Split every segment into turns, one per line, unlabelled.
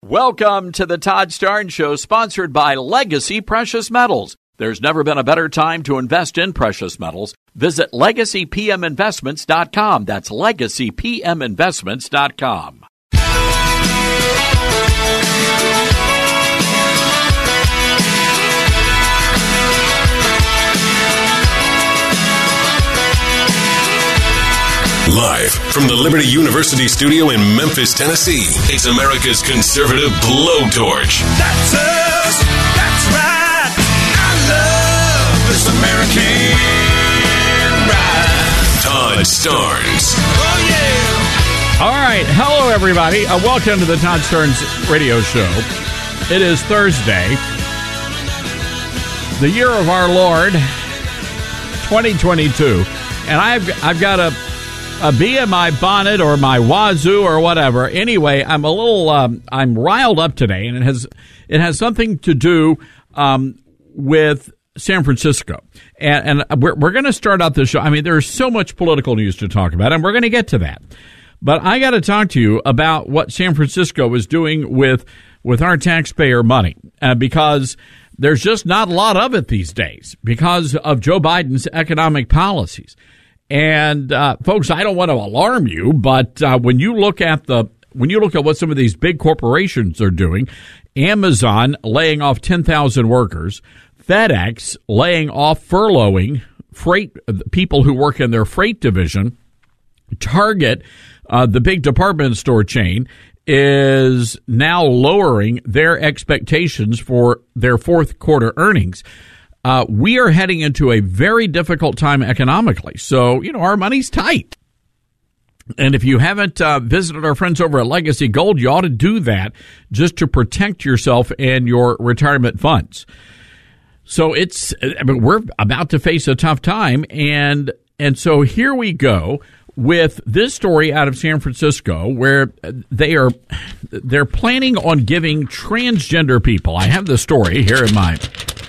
Welcome to the Todd Starnes Show, sponsored by Legacy Precious Metals. There's never been a better time to invest in precious metals. Visit LegacyPMInvestments.com. That's LegacyPMInvestments.com.
Live from the Liberty University studio in Memphis, Tennessee, it's America's conservative blowtorch.
That's us. That's right. I love this American ride.
Todd Starnes.
Oh, yeah.
All right. Hello, everybody. Welcome to the Todd Starnes radio show. It is Thursday, the year of our Lord, 2022. And I've got a bee in my bonnet or my wazoo or whatever. Anyway, I'm a little I'm riled up today, and it has something to do with San Francisco. And we're going to start out this show. I mean, there's so much political news to talk about, and we're going to get to that. But I got to talk to you about what San Francisco is doing with our taxpayer money, because there's just not a lot of it these days because of Joe Biden's economic policies. And folks, I don't want to alarm you, but when you look at what some of these big corporations are doing, Amazon laying off 10,000 workers, FedEx laying off, furloughing freight people who work in their freight division, Target, the big department store chain, is now lowering their expectations for their fourth quarter earnings. We are heading into a very difficult time economically. So, our money's tight. And if you haven't visited our friends over at Legacy Gold, you ought to do that just to protect yourself and your retirement funds. So we're about to face a tough time. And so here we go with this story out of San Francisco, where they're planning on giving transgender people. I have the story here in my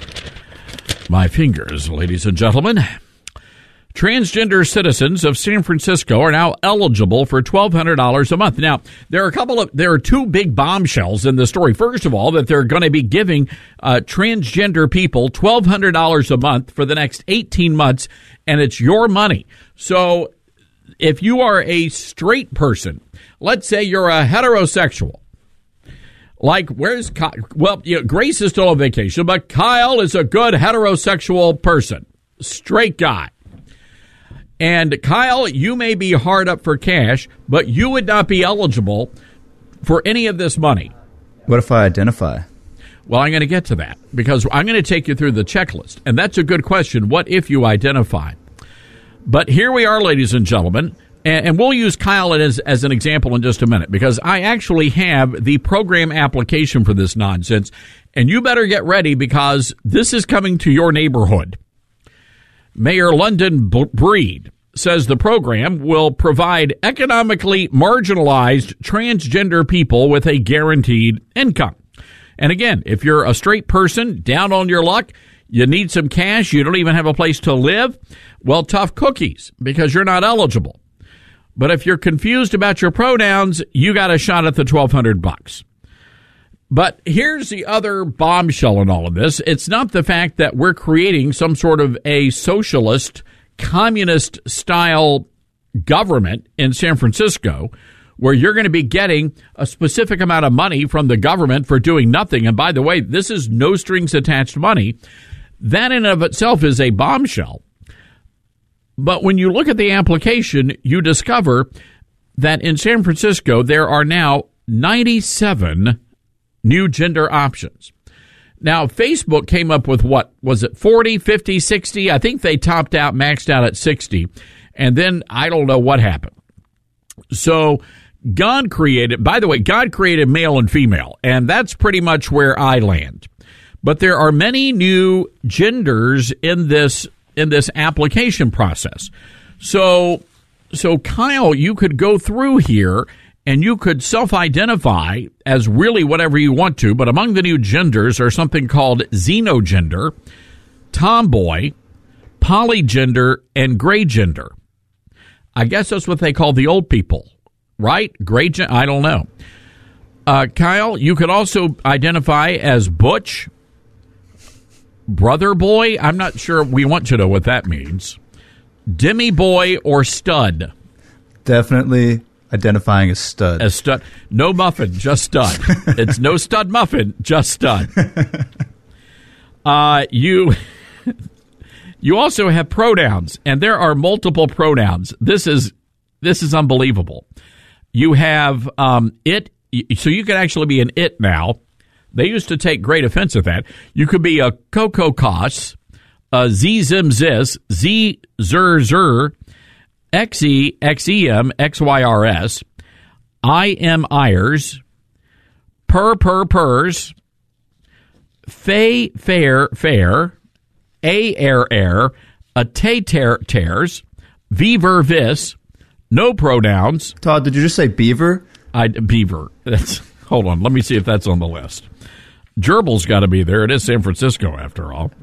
fingers, ladies and gentlemen. Transgender citizens of San Francisco are now eligible for $1,200 a month. Now, there are two big bombshells in the story. First of all, that they're going to be giving transgender people $1,200 a month for the next 18 months, and it's your money. So if you are a straight person, let's say you're a heterosexual, like, where's Kyle? Well, Grace is still on vacation, but Kyle is a good heterosexual person, straight guy. And Kyle, you may be hard up for cash, but you would not be eligible for any of this money.
What if I identify?
Well, I'm going to get to that, because I'm going to take you through the checklist. And that's a good question. What if you identify? But here we are, ladies and gentlemen. And we'll use Kyle as an example in just a minute, because I actually have the program application for this nonsense. And you better get ready, because this is coming to your neighborhood. Mayor London Breed says the program will provide economically marginalized transgender people with a guaranteed income. And again, if you're a straight person, down on your luck, you need some cash, you don't even have a place to live, well, tough cookies, because you're not eligible. But if you're confused about your pronouns, you got a shot at the $1,200. But here's the other bombshell in all of this. It's not the fact that we're creating some sort of a socialist, communist-style government in San Francisco where you're going to be getting a specific amount of money from the government for doing nothing. And by the way, this is no-strings-attached money. That in and of itself is a bombshell. But when you look at the application, you discover that in San Francisco, there are now 97 new gender options. Now, Facebook came up with, what was it, 40, 50, 60? I think they maxed out at 60. And then I don't know what happened. So God created male and female, and that's pretty much where I land. But there are many new genders in this application process. So Kyle, you could go through here and you could self-identify as really whatever you want to, but among the new genders are something called xenogender, tomboy, polygender, and gray gender. I guess that's what they call the old people, right? Gray gender, I don't know. Kyle, you could also identify as butch, brother boy. I'm not sure we want to know what that means. Demi boy or stud. Definitely
identifying as stud.
As stud. No muffin, just stud. It's no stud muffin, just stud. You also have pronouns, and there are multiple pronouns. This is unbelievable. You have it, so you can actually be an it now. They used to take great offense at that. You could be a coco cos, a zim zis, z zer zer, xe xem xyrs, I am ires, pers, fay fair fair, a air, a tears, viver vis, no pronouns.
Todd, did you just say beaver?
Beaver. Hold on. Let me see if that's on the list. Gerbil's got to be there. It is San Francisco, after all.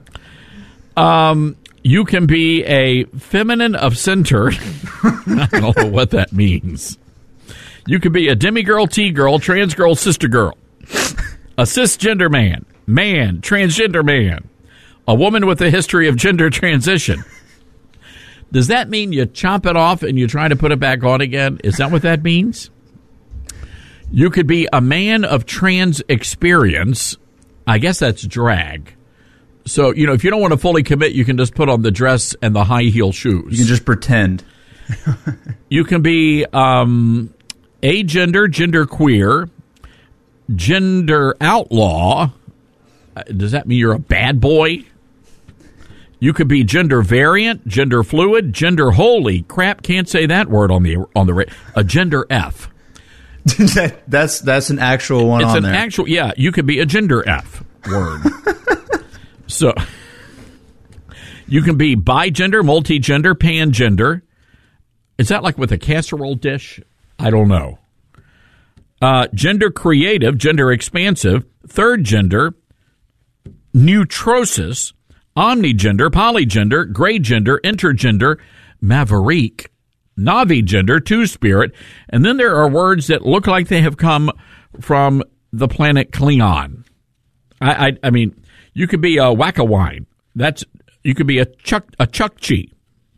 You can be a feminine of center. I don't know what that means. You could be a demigirl, T-girl, trans girl, sister girl. A cisgender man, transgender man. A woman with a history of gender transition. Does that mean you chop it off and you try to put it back on again? Is that what that means? You could be a man of trans experience. I guess that's drag. So, if you don't want to fully commit, you can just put on the dress and the high heel shoes.
You can just pretend.
You can be agender, gender queer, gender outlaw. Does that mean you're a bad boy? You could be gender variant, gender fluid, gender holy. Crap, can't say that word on the a gender F.
That's an actual one.
It's
on
an
there.
actual. Yeah, you could be a gender F word. So you can be bigender, multigender, pangender. Is that like with a casserole dish? I don't know. Gender creative, gender expansive, third gender, neutrosis, omnigender, polygender, gray gender, intergender, maverick, Navi gender, two-spirit, and then there are words that look like they have come from the planet Klingon. I mean, you could be a whack-a-wine. You could be a chukchi,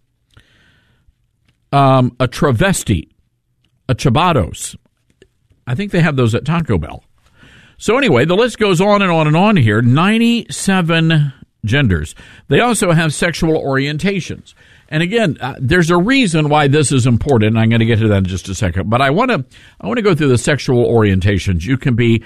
a travesti, a chabados. I think they have those at Taco Bell. So anyway, the list goes on and on and on here. 97 genders. They also have sexual orientations. And again, there's a reason why this is important. I'm going to get to that in just a second. But I want to go through the sexual orientations. You can be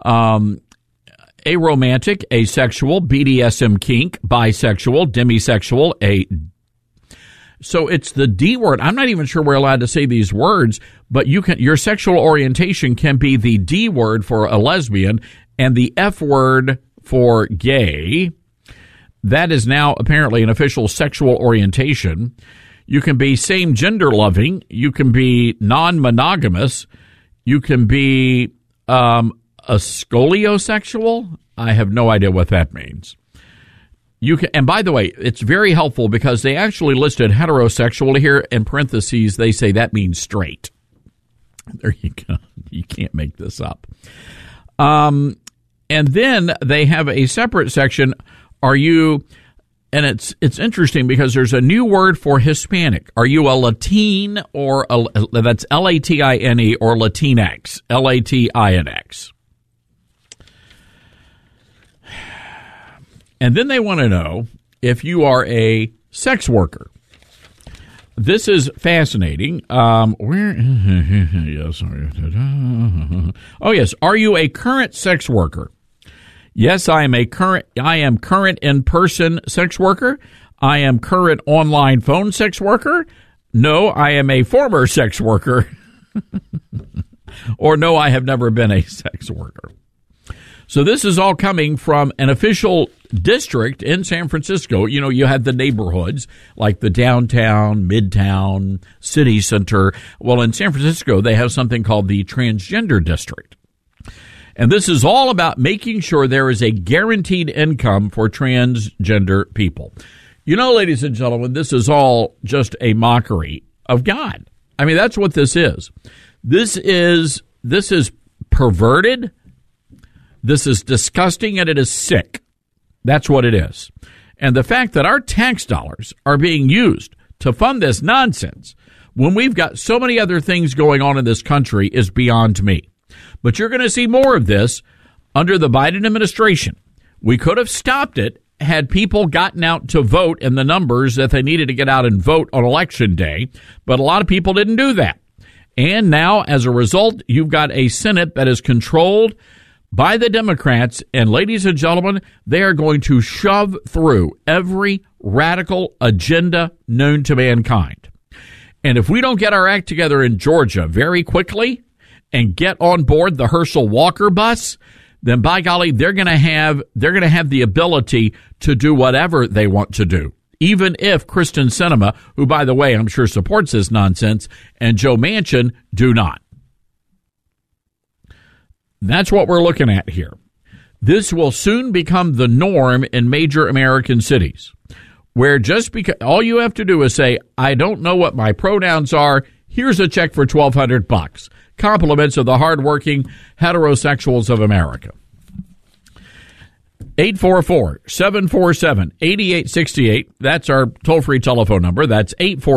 aromantic, asexual, BDSM kink, bisexual, demisexual, So it's the D word. I'm not even sure we're allowed to say these words, but your sexual orientation can be the D word for a lesbian and the F word for gay. That is now apparently an official sexual orientation. You can be same-gender loving. You can be non-monogamous. You can be a scoliosexual. I have no idea what that means. You can, and by the way, it's very helpful because they actually listed heterosexual here. In parentheses, they say that means straight. There you go. You can't make this up. And then they have a separate section. Are you, and it's interesting because there's a new word for Hispanic. Are you a Latine or that's Latine or Latinx? Latinx. And then they want to know if you are a sex worker. This is fascinating. Yes. Oh, yes. Are you a current sex worker? Yes, I am current in-person sex worker. I am current online phone sex worker. No, I am a former sex worker. Or no, I have never been a sex worker. So this is all coming from an official district in San Francisco. You have the neighborhoods like the downtown, midtown, city center. Well, in San Francisco, they have something called the transgender district. And this is all about making sure there is a guaranteed income for transgender people. Ladies and gentlemen, this is all just a mockery of God. I mean, that's what this is. This is perverted. This is disgusting, and it is sick. That's what it is. And the fact that our tax dollars are being used to fund this nonsense when we've got so many other things going on in this country is beyond me. But you're going to see more of this under the Biden administration. We could have stopped it had people gotten out to vote in the numbers that they needed to get out and vote on Election Day, but a lot of people didn't do that. And now, as a result, you've got a Senate that is controlled by the Democrats, and ladies and gentlemen, they are going to shove through every radical agenda known to mankind. And if we don't get our act together in Georgia very quickly and get on board the Herschel Walker bus, then by golly, they're going to have the ability to do whatever they want to do. Even if Kristen Sinema, who, by the way, I'm sure supports this nonsense, and Joe Manchin do not. That's what we're looking at here. This will soon become the norm in major American cities, where just because all you have to do is say, I don't know what my pronouns are, here's a check for $1,200. Compliments of the hardworking heterosexuals of America. 844-747-8868. That's our toll-free telephone number. That's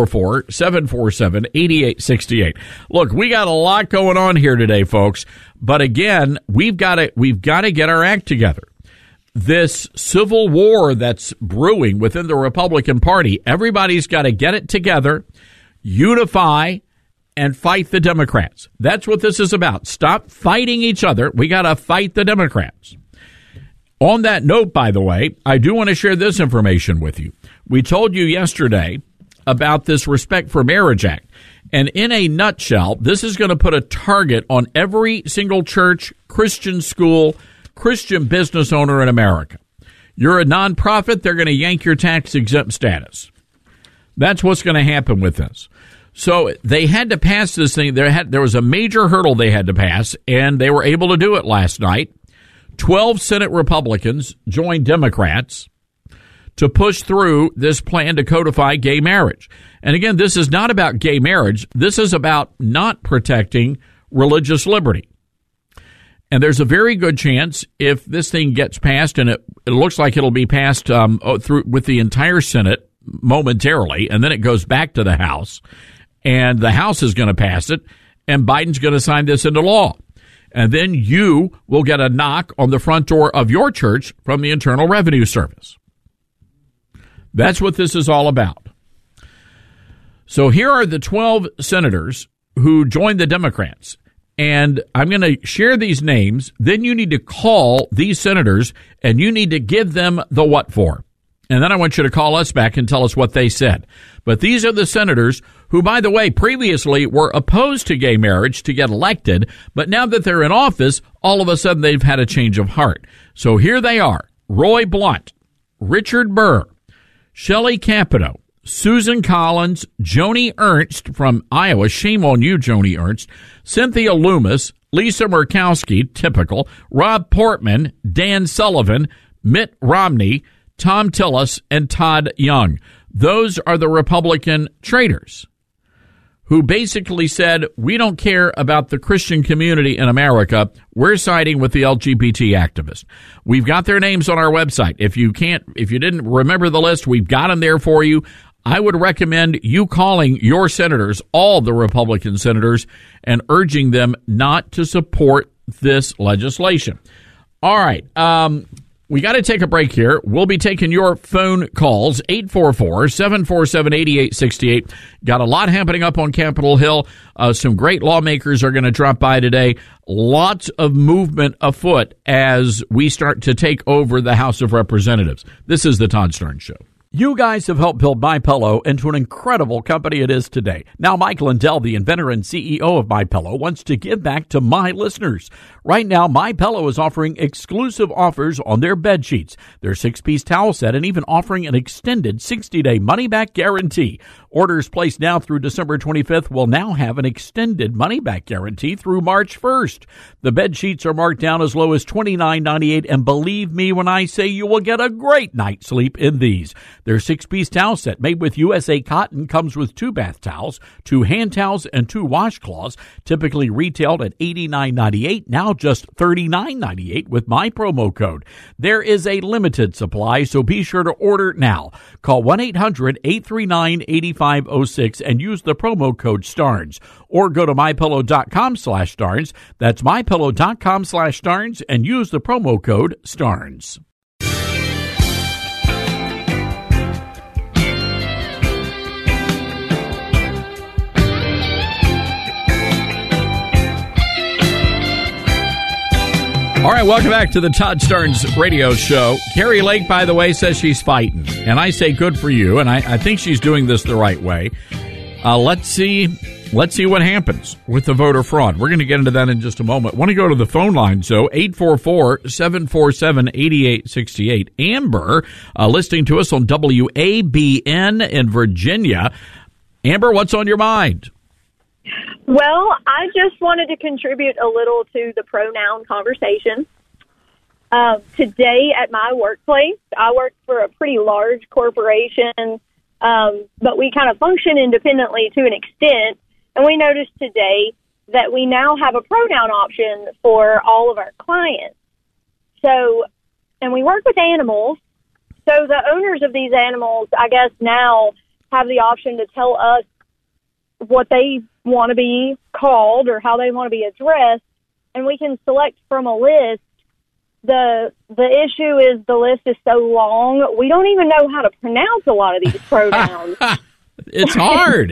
844-747-8868. Look, we got a lot going on here today, folks. But again, we've got to get our act together. This civil war that's brewing within the Republican Party, everybody's got to get it together, unify, and fight the Democrats. That's what this is about. Stop fighting each other. We got to fight the Democrats. On that note, by the way, I do want to share this information with you. We told you yesterday about this Respect for Marriage Act. And in a nutshell, this is going to put a target on every single church, Christian school, Christian business owner in America. You're a nonprofit, they're going to yank your tax-exempt status. That's what's going to happen with this. So they had to pass this thing. There was a major hurdle they had to pass, and they were able to do it last night. 12 Senate Republicans joined Democrats to push through this plan to codify gay marriage. And again, this is not about gay marriage. This is about not protecting religious liberty. And there's a very good chance if this thing gets passed, and it looks like it'll be passed through with the entire Senate momentarily, and then it goes back to the House, and the House is going to pass it, and Biden's going to sign this into law. And then you will get a knock on the front door of your church from the Internal Revenue Service. That's what this is all about. So here are the 12 senators who joined the Democrats. And I'm going to share these names. Then you need to call these senators, and you need to give them the what for. And then I want you to call us back and tell us what they said. But these are the senators who, by the way, previously were opposed to gay marriage to get elected. But now that they're in office, all of a sudden they've had a change of heart. So here they are: Roy Blunt, Richard Burr, Shelley Capito, Susan Collins, Joni Ernst from Iowa. Shame on you, Joni Ernst. Cynthia Loomis, Lisa Murkowski, typical, Rob Portman, Dan Sullivan, Mitt Romney, Tom Tillis, and Todd Young. Those are the Republican traitors who basically said, we don't care about the Christian community in America. We're siding with the LGBT activists. We've got their names on our website. If you didn't remember the list, we've got them there for you. I would recommend you calling your senators, all the Republican senators, and urging them not to support this legislation. All right. We got to take a break here. We'll be taking your phone calls, 844-747-8868. Got a lot happening up on Capitol Hill. Some great lawmakers are going to drop by today. Lots of movement afoot as we start to take over the House of Representatives. This is the Todd Starnes Show.
You guys have helped build MyPillow into an incredible company it is today. Now, Mike Lindell, the inventor and CEO of MyPillow, wants to give back to my listeners. Right now, MyPillow is offering exclusive offers on their bed sheets, their 6-piece towel set, and even offering an extended 60-day money-back guarantee. Orders placed now through December 25th will now have an extended money-back guarantee through March 1st. The bed sheets are marked down as low as $29.98, and believe me when I say you will get a great night's sleep in these. Their 6-piece towel set made with USA cotton comes with 2 bath towels, 2 hand towels, and 2 washcloths, typically retailed at $89.98, now just $39.98 with my promo code. There is a limited supply, so be sure to order now. Call 1-800-839-8506 and use the promo code STARNS. Or go to MyPillow.com/STARNS. That's MyPillow.com/STARNS and use the promo code STARNS.
All right, welcome back to the Todd Starnes radio show. Carrie Lake, by the way, says she's fighting. And I say good for you, and I think she's doing this the right way. Let's see what happens with the voter fraud. We're going to get into that in just a moment. Want to go to the phone lines, though, 844-747-8868. Amber, listening to us on WABN in Virginia. Amber, what's on your mind?
Well, I just wanted to contribute a little to the pronoun conversation. Today at my workplace, I work for a pretty large corporation, but we kind of function independently to an extent. And we noticed today that we now have a pronoun option for all of our clients. So, and we work with animals. So the owners of these animals, I guess, now have the option to tell us what they want to be called or how they want to be addressed, and we can select from a list. The issue is the list is so long, we don't even know how to pronounce a lot of these pronouns.
It's hard.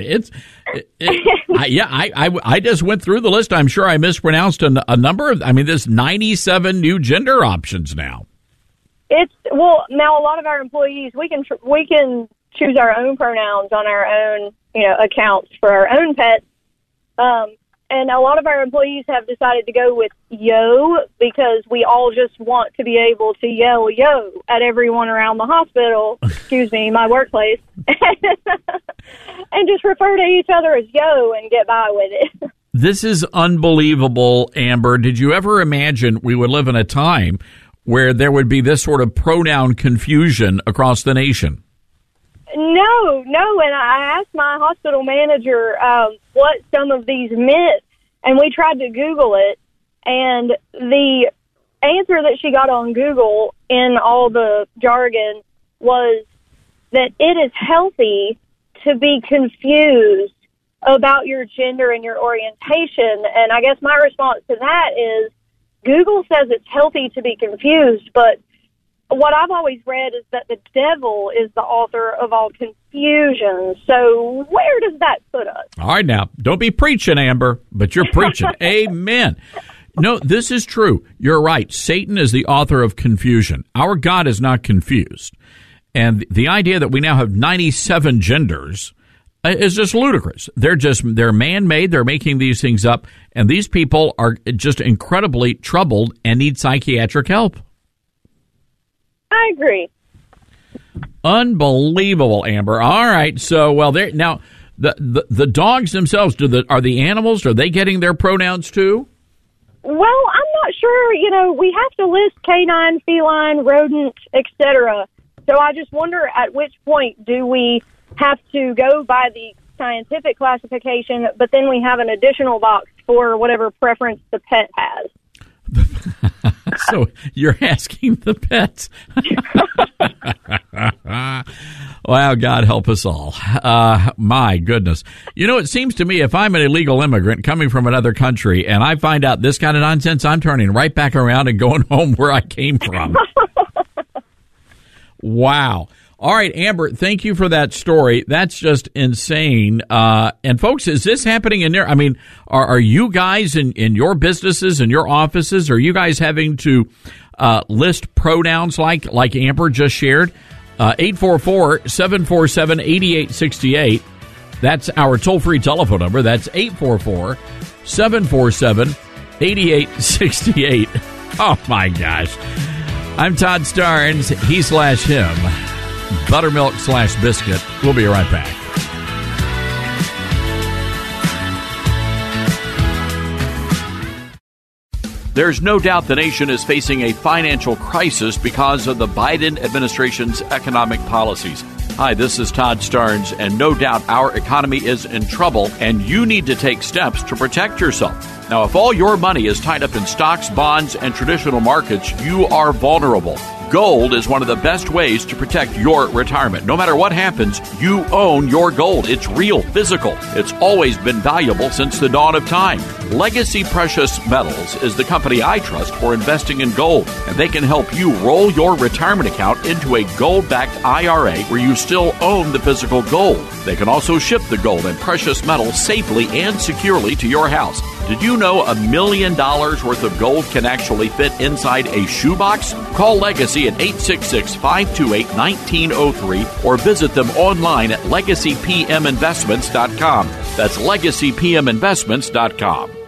I just went through the list. I'm sure I mispronounced a number of, there's 97 new gender options now. Now a lot of our employees, we can choose our own pronouns on our own, accounts for our own pets. And a lot of our employees have decided to go with yo because we all just want to be able to yell yo at everyone around the hospital, my workplace, and just refer to each other as yo and get by with it. This is unbelievable, Amber. Did you ever imagine we would live in a time where there would be this sort of pronoun confusion across the nation?
No, and I asked my hospital manager what some of these meant, and we tried to Google it, and the answer that she got on Google in all the jargon was that it is healthy to be confused about your gender and your orientation, and I guess my response to that is Google says it's healthy to be confused, but what I've always read is that the devil is the author of all confusion. So where does that put us?
All right, now, don't be preaching, Amber, but you're preaching. Amen. No, this is true. You're right. Satan is the author of confusion. Our God is not confused. And the idea that we now have 97 genders is just ludicrous. They're man-made. They're making these things up. And these people are just incredibly troubled and need psychiatric help.
I agree.
Unbelievable, Amber. All right, so now the dogs themselves, are the animals, are they getting their pronouns too?
Well, I'm not sure. We have to list canine, feline, rodent, etc. So I just wonder at which point do we have to go by the scientific classification, but then we have an additional box for whatever preference the pet has.
So you're asking the pets. Wow, God help us all. My goodness. It seems to me if I'm an illegal immigrant coming from another country and I find out this kind of nonsense, I'm turning right back around and going home where I came from. Wow. All right, Amber, thank you for that story. That's just insane. And folks, is this happening in there? Are you guys in your businesses and your offices, are you guys having to list pronouns like Amber just shared? 844-747-8868. That's our toll-free telephone number. That's 844-747-8868. Oh, my gosh. I'm Todd Starnes, he/him. Buttermilk/biscuit. We'll be right back.
There's no doubt the nation is facing a financial crisis because of the Biden administration's economic policies. Hi, this is Todd Starnes, and no doubt our economy is in trouble, and you need to take steps to protect yourself. Now, if all your money is tied up in stocks, bonds, and traditional markets, you are vulnerable. Gold is one of the best ways to protect your retirement. No matter what happens, you own your gold. It's real, physical. It's always been valuable since the dawn of time. Legacy Precious Metals is the company I trust for investing in gold, and they can help you roll your retirement account into a gold-backed IRA where you still own the physical gold. They can also ship the gold and precious metals safely and securely to your house. Did you know $1 million worth of gold can actually fit inside a shoebox? Call Legacy at 866-528-1903 or visit them online at legacypminvestments.com. That's legacypminvestments.com.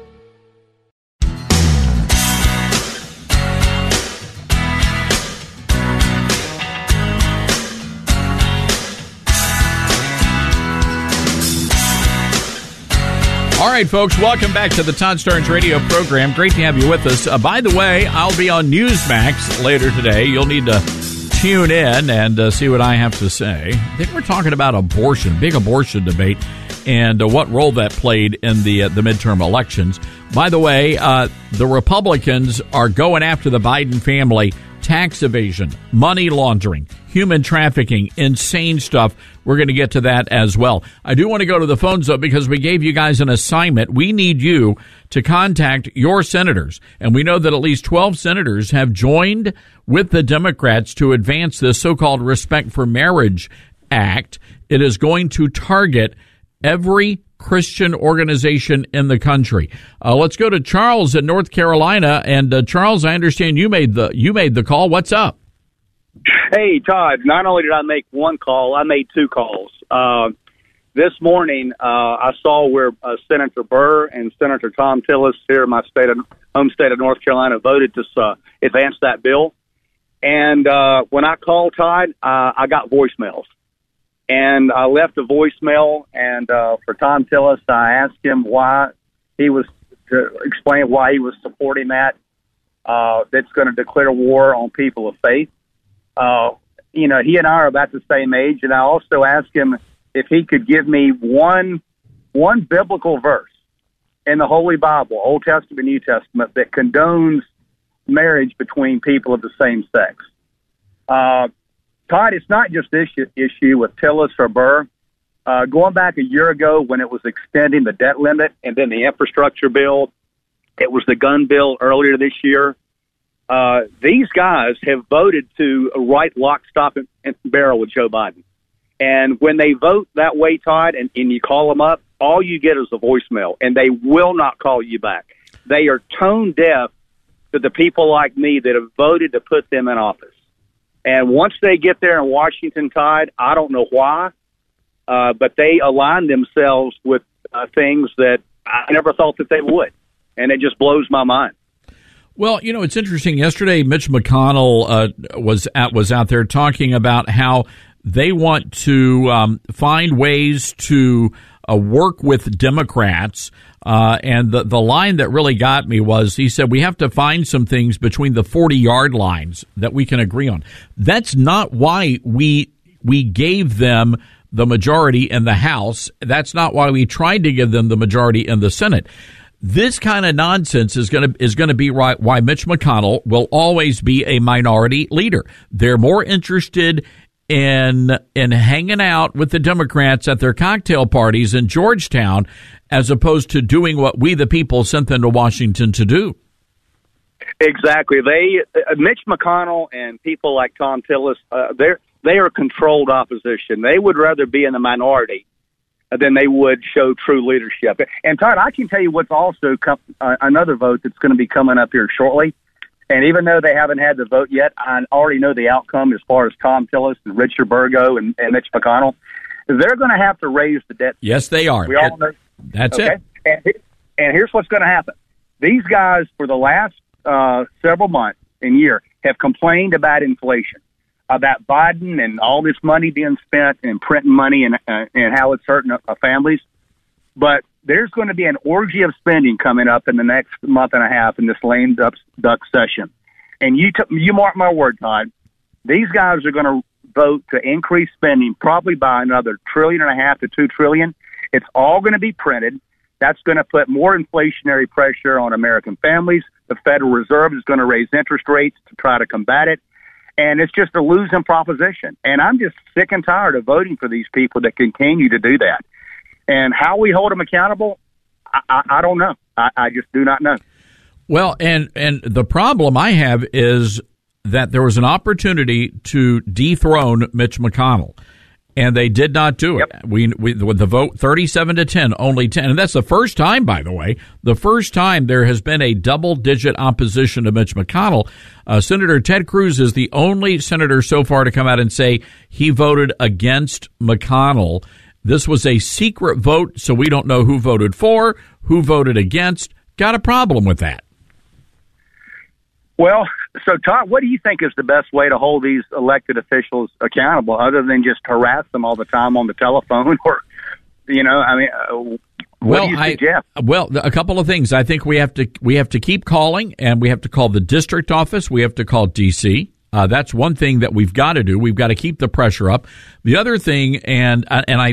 All right, folks, welcome back to the Todd Starnes radio program. Great to have you with us. By the way, I'll be on Newsmax later today. You'll need to tune in and see what I have to say. I think we're talking about abortion, big abortion debate, and what role that played in the midterm elections. By the way, the Republicans are going after the Biden family. Tax evasion, money laundering, human trafficking, insane stuff. We're going to get to that as well. I do want to go to the phones, though, because we gave you guys an assignment. We need you to contact your senators. And we know that at least 12 senators have joined with the Democrats to advance this so-called Respect for Marriage Act. It is going to target every Christian organization in the country. Let's go to Charles in North Carolina. And Charles, I understand you made the call. What's up?
Hey, Todd. Not only did I make one call, I made two calls. This morning, I saw where Senator Burr and Senator Tom Tillis here in my home state of North Carolina voted to advance that bill. And when I called Todd, I got voicemails. And I left a voicemail, and for Tom Tillis, I asked him why he was supporting that. That's going to declare war on people of faith. He and I are about the same age, and I also asked him if he could give me one biblical verse in the Holy Bible, Old Testament, New Testament, that condones marriage between people of the same sex. Todd, it's not just this issue with Tillis or Burr. Going back a year ago when it was extending the debt limit and then the infrastructure bill, it was the gun bill earlier this year. These guys have voted to right lock, stock, and barrel with Joe Biden. And when they vote that way, Todd, and you call them up, all you get is a voicemail, and they will not call you back. They are tone deaf to the people like me that have voted to put them in office. And once they get there in Washington, Todd, I don't know why, but they align themselves with things that I never thought that they would. And it just blows my mind.
Well, it's interesting. Yesterday, Mitch McConnell was out there talking about how they want to find ways to work with Democrats. And the line that really got me was, he said, we have to find some things between the 40-yard lines that we can agree on. That's not why we gave them the majority in the House. That's not why we tried to give them the majority in the Senate. This kind of nonsense is going to be why Mitch McConnell will always be a minority leader. They're more interested in hanging out with the Democrats at their cocktail parties in Georgetown as opposed to doing what we, the people, sent them to Washington to do.
Exactly. Mitch McConnell and people like Tom Tillis, they are controlled opposition. They would rather be in the minority than they would show true leadership. And Todd, I can tell you what's also another vote that's going to be coming up here shortly. And even though they haven't had the vote yet, I already know the outcome as far as Tom Tillis and Richard Burgo and Mitch McConnell. They're going to have to raise the debt.
Yes, they are.
We all know.
That's
okay?
it.
And here's what's going to happen. These guys, for the last several months and year, have complained about inflation, about Biden and all this money being spent and printing money and how it's hurting families. But there's going to be an orgy of spending coming up in the next month and a half in this lame duck session. And you mark my word, Todd, these guys are going to vote to increase spending probably by another $1.5 trillion to $2 trillion. It's all going to be printed. That's going to put more inflationary pressure on American families. The Federal Reserve is going to raise interest rates to try to combat it. And it's just a losing proposition. And I'm just sick and tired of voting for these people that continue to do that. And how we hold them accountable, I don't know. I just do not know.
Well, and the problem I have is that there was an opportunity to dethrone Mitch McConnell, and they did not do it. Yep. With the vote 37-10, only 10, and that's the first time, by the way, there has been a double-digit opposition to Mitch McConnell. Senator Ted Cruz is the only senator so far to come out and say he voted against McConnell. This was a secret vote, so we don't know who voted for, who voted against. Got a problem with that.
Well, so Todd, what do you think is the best way to hold these elected officials accountable other than just harass them all the time on the telephone or, what do you suggest?
Well, a couple of things. I think we have to keep calling, and we have to call the district office. We have to call D.C. That's one thing that we've got to do. We've got to keep the pressure up. The other thing, and I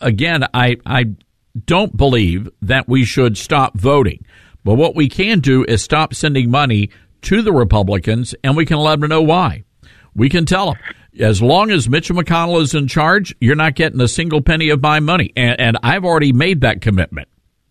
don't believe that we should stop voting. But what we can do is stop sending money to the Republicans, and we can let them know why. We can tell them, as long as Mitch McConnell is in charge, you're not getting a single penny of my money. And I've already made that commitment.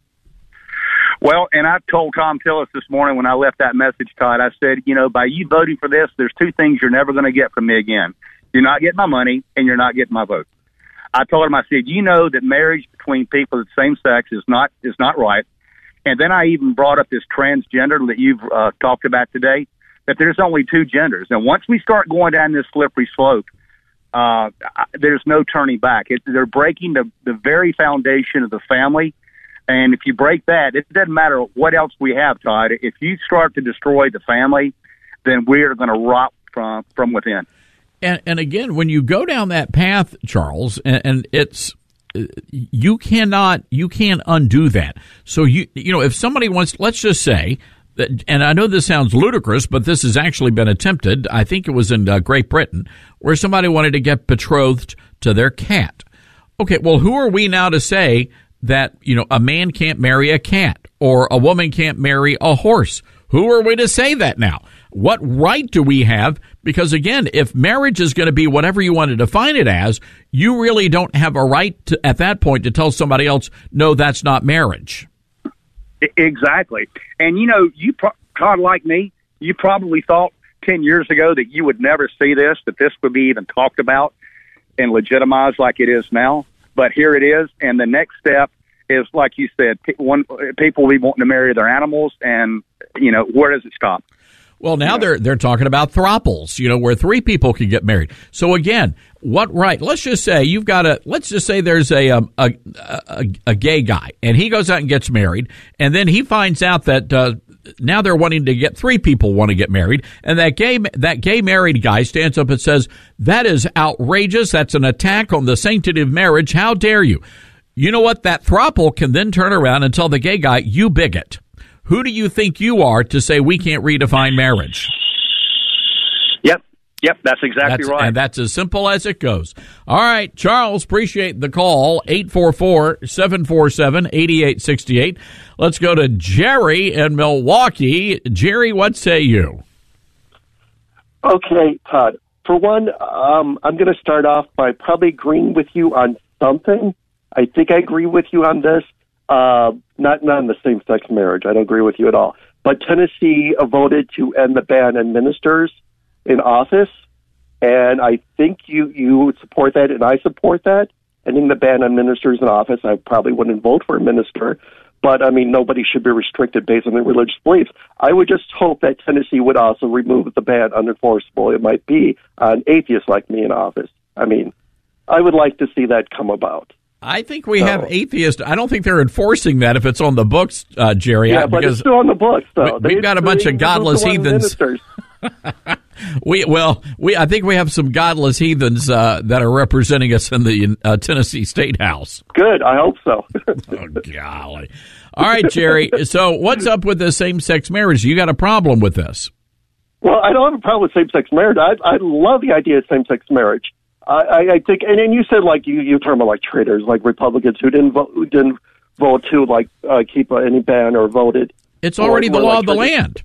Well, and I told Tom Tillis this morning when I left that message, Todd, I said, by you voting for this, there's two things you're never going to get from me again. You're not getting my money, and you're not getting my vote. I told him, I said, that marriage between people of the same sex is not right. And then I even brought up this transgender that you've talked about today, that there's only two genders. And once we start going down this slippery slope, there's no turning back. They're breaking the very foundation of the family. And if you break that, it doesn't matter what else we have, Todd. If you start to destroy the family, then we're going to rot from within.
And again, when you go down that path, Charles, and it's, you can't undo that. So if somebody wants, let's just say that, and I know this sounds ludicrous, but this has actually been attempted. I think it was in Great Britain, where somebody wanted to get betrothed to their cat. Okay, well, who are we now to say that a man can't marry a cat or a woman can't marry a horse? Who are we to say that now? What right do we have? Because, again, if marriage is going to be whatever you want to define it as, you really don't have a right to, at that point, to tell somebody else, no, that's not marriage.
Exactly. And, Todd, like me, you probably thought 10 years ago that you would never see this, that this would be even talked about and legitimized like it is now. But here it is. And the next step is, like you said, people will be wanting to marry their animals. And, where does it stop?
Well, now they're talking about throuples, where three people can get married. So again, what right? Let's just say there's a gay guy, and he goes out and gets married, and then he finds out that now they're wanting to get three people want to get married, and that gay married guy stands up and says, "That is outrageous. That's an attack on the sanctity of marriage. How dare you?" You know what? That throuple can then turn around and tell the gay guy, "You bigot. Who do you think you are to say we can't redefine marriage?"
Yep, that's exactly right.
And that's as simple as it goes. All right, Charles, appreciate the call, 844-747-8868. Let's go to Jerry in Milwaukee. Jerry, what say you?
Okay, Todd. For one, I'm going to start off by probably agreeing with you on something. I think I agree with you on this. Not on the same-sex marriage. I don't agree with you at all. But Tennessee voted to end the ban on ministers in office, and I think you support that, and I support that. Ending the ban on ministers in office, I probably wouldn't vote for a minister, but, nobody should be restricted based on their religious beliefs. I would just hope that Tennessee would also remove the ban, unenforceable it might be, on atheists like me in office. I would like to see that come about.
I think we have atheists. I don't think they're enforcing that if it's on the books, Jerry.
Yeah, but it's still on the books, though.
We've got a bunch of godless heathens. I think we have some godless heathens that are representing us in the Tennessee State House.
Good. I hope so.
Oh, golly. All right, Jerry. So what's up with the same-sex marriage? You got a problem with this?
Well, I don't have a problem with same-sex marriage. I love the idea of same-sex marriage. I think, and then you said like you talking about like traitors, like Republicans who didn't vote to like keep any ban or voted.
It's already the law of the land.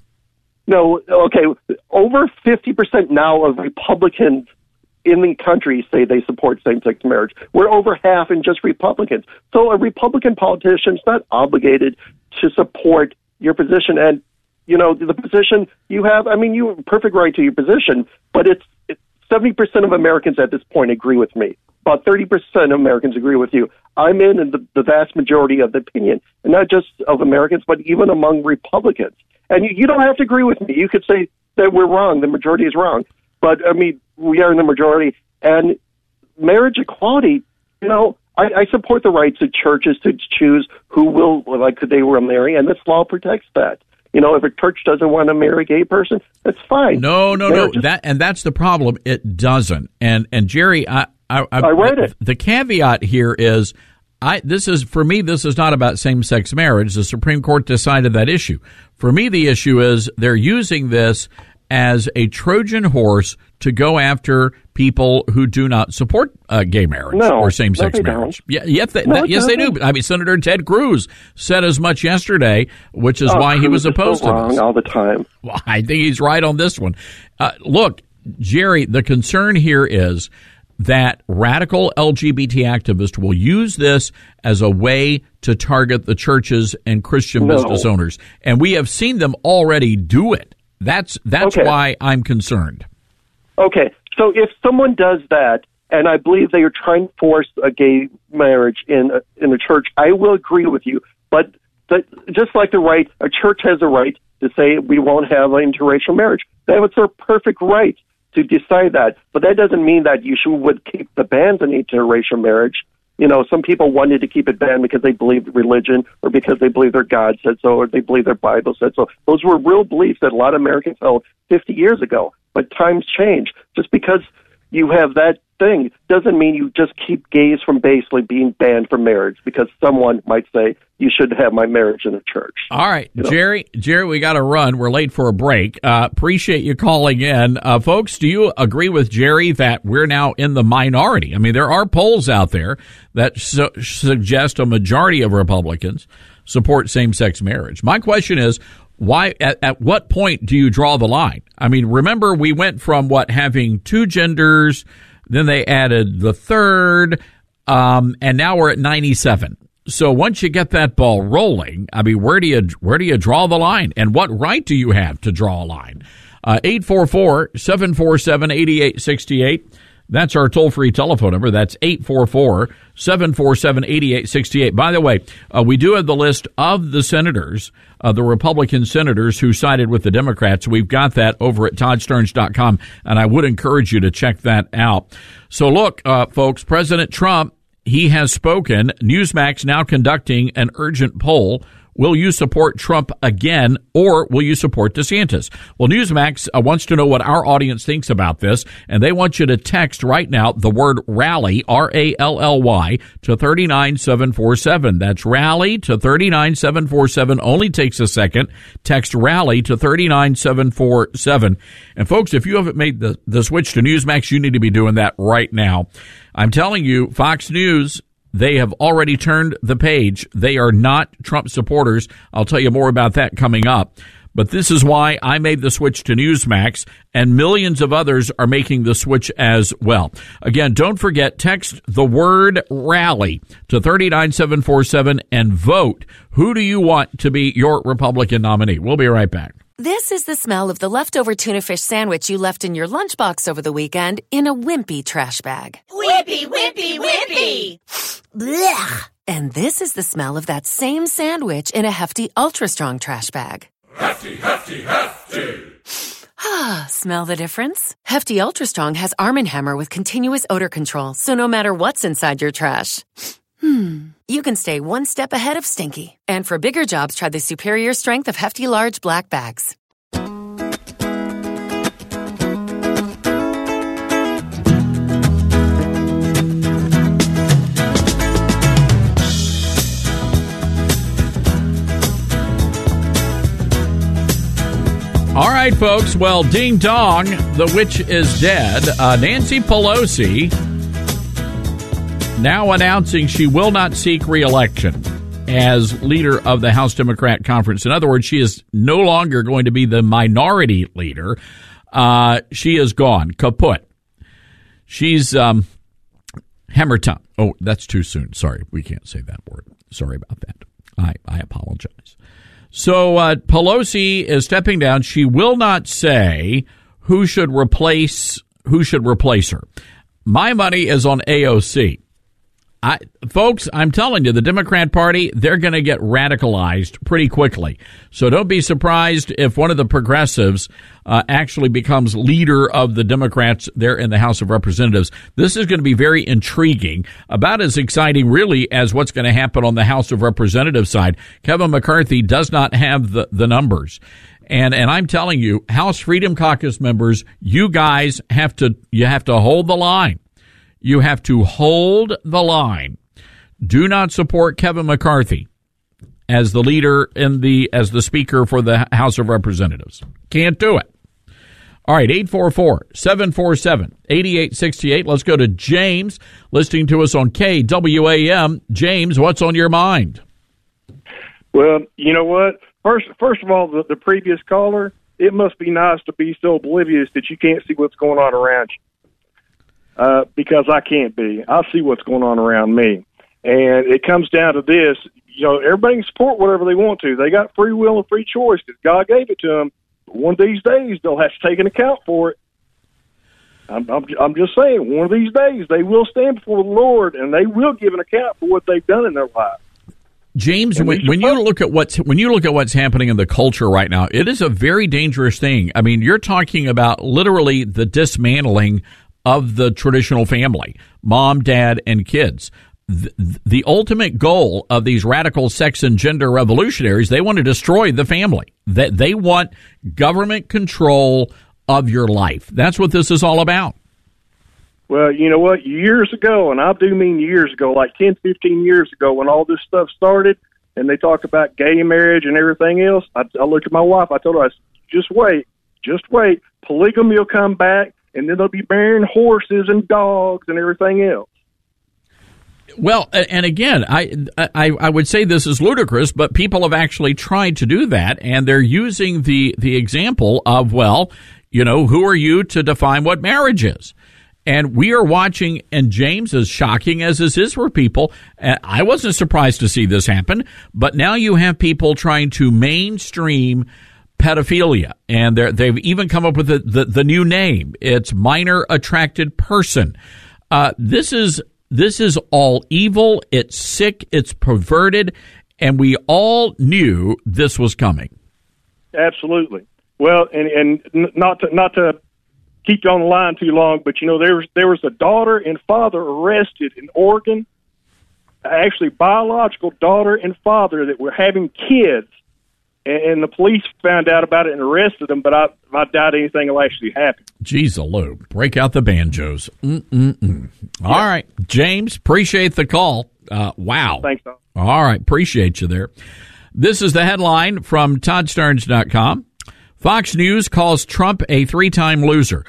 No, okay. Over 50% now of Republicans in the country say they support same-sex marriage. We're over half in just Republicans. So a Republican politician is not obligated to support your position. And, you know, the position you have, I mean, you have perfect right to your position, but it's 70% of Americans at this point agree with me. About 30% of Americans agree with you. I'm in the vast majority of the opinion, and not just of Americans, but even among Republicans. And you don't have to agree with me. You could say that we're wrong. The majority is wrong. But, I mean, we are in the majority. And marriage equality, you know, I support the rights of churches to choose who they will marry, and this law protects that. You know, if a church doesn't want to marry a gay person, that's fine.
No. That's the problem. It doesn't. And Jerry, I
read it.
The caveat here is, this is not about same-sex marriage. The Supreme Court decided that issue. For me, the issue is they're using this as a Trojan horse to go after people who do not support gay marriage or same-sex marriage. Yes, they do. I mean, Senator Ted Cruz said as much yesterday, which is why he was opposed to this.
All the time.
Well, I think he's right on this one. Look, Jerry, the concern here is that radical LGBT activists will use this as a way to target the churches and Christian business owners. And we have seen them already do it. That's why I'm concerned.
Okay, so if someone does that, and I believe they are trying to force a gay marriage in a church, I will agree with you. But just like a church has a right to say we won't have an interracial marriage. That was their perfect right to decide that. But that doesn't mean that you would keep the bans on interracial marriage. You know, some people wanted to keep it banned because they believed religion or because they believe their God said so or they believe their Bible said so. Those were real beliefs that a lot of Americans held 50 years ago. But times change. Just because you have that thing doesn't mean you just keep gays from basically being banned from marriage because someone might say you should have my marriage in a church.
All right, you know? Jerry, we got to run. We're late for a break. Appreciate you calling in. Folks, do you agree with Jerry that we're now in the minority? I mean, there are polls out there that suggest a majority of Republicans support same-sex marriage. My question is, why? At what point do you draw the line? I mean, remember we went from having two genders, then they added the third, and now we're at 97. So once you get that ball rolling, I mean, where do you draw the line, and what right do you have to draw a line? 844-747-8868. That's our toll-free telephone number. That's 844-747-8868. By the way, we do have the list of the senators, the Republican senators who sided with the Democrats. We've got that over at toddsterns.com, and I would encourage you to check that out. So look, folks, President Trump, he has spoken. Newsmax now conducting an urgent poll. Will you support Trump again, or will you support DeSantis? Well, Newsmax wants to know what our audience thinks about this, and they want you to text right now the word rally, R-A-L-L-Y, to 39747. That's rally to 39747. Only takes a second. Text rally to 39747. And folks, if you haven't made the switch to Newsmax, you need to be doing that right now. I'm telling you, Fox News, they have already turned the page. They are not Trump supporters. I'll tell you more about that coming up. But this is why I made the switch to Newsmax, and millions of others are making the switch as well. Again, don't forget, text the word rally to 39747 and vote. Who do you want to be your Republican nominee? We'll be right back.
This is the smell of the leftover tuna fish sandwich you left in your lunchbox over the weekend in a wimpy trash bag.
Wimpy, wimpy, wimpy!
Blech! And this is the smell of that same sandwich in a Hefty Ultra Strong trash bag.
Hefty, hefty, hefty!
Ah, smell the difference? Hefty Ultra Strong has Arm & Hammer with continuous odor control, so no matter what's inside your trash, you can stay one step ahead of stinky. And for bigger jobs, try the superior strength of Hefty Large Black Bags.
All right, folks. Well, ding dong, the witch is dead. Nancy Pelosi now announcing she will not seek re-election as leader of the House Democrat Conference. In other words, she is no longer going to be the minority leader. She is gone, kaput. She's hammer time. Oh, that's too soon. Sorry, we can't say that word. Sorry about that. I apologize. So Pelosi is stepping down. She will not say who should replace her. My money is on AOC. Folks, I'm telling you, the Democrat Party, they're going to get radicalized pretty quickly. So don't be surprised if one of the progressives actually becomes leader of the Democrats there in the House of Representatives. This is going to be very intriguing, about as exciting really as what's going to happen on the House of Representatives side. Kevin McCarthy does not have the numbers. And I'm telling you, House Freedom Caucus members, you guys have to hold the line. You have to hold the line. Do not support Kevin McCarthy as the leader as the speaker for the House of Representatives. Can't do it. All right, 844-747-8868. Let's go to James, listening to us on KWAM. James, what's on your mind?
Well, you know what? First of all, the previous caller, it must be nice to be so oblivious that you can't see what's going on around you. Because I can't be. I see what's going on around me. And it comes down to this, everybody can support whatever they want to. They got free will and free choice because God gave it to them. But one of these days, they'll have to take an account for it. I'm just saying, one of these days, they will stand before the Lord, and they will give an account for what they've done in their life.
James, when you look at what's happening in the culture right now, it is a very dangerous thing. I mean, you're talking about literally the dismantling of the traditional family, mom, dad, and kids. The ultimate goal of these radical sex and gender revolutionaries, they want to destroy the family. They want government control of your life. That's what this is all about.
Well, you know what? Years ago, and I do mean years ago, like 10, 15 years ago, when all this stuff started and they talked about gay marriage and everything else, I looked at my wife. I told her, just wait. Polygamy will come back. And then they'll be burying horses and dogs and everything else.
Well, and again, I would say this is ludicrous, but people have actually tried to do that, and they're using the example of, who are you to define what marriage is? And we are watching, and James, as shocking as this is for people, I wasn't surprised to see this happen, but now you have people trying to mainstream pedophilia, and they've even come up with the new name. It's minor attracted person. This is all evil. It's sick. It's perverted, and we all knew this was coming.
Absolutely. Well, and not to keep you on the line too long, but there was a daughter and father arrested in Oregon, actually biological daughter and father that were having kids. And the police found out about it and arrested them, but I doubt anything will actually happen.
Jeez, Lou, break out the banjos. All right, James, appreciate the call. Wow.
Thanks, Tom.
All right, appreciate you there. This is the headline from ToddStarnes.com. Fox News calls Trump a three-time loser.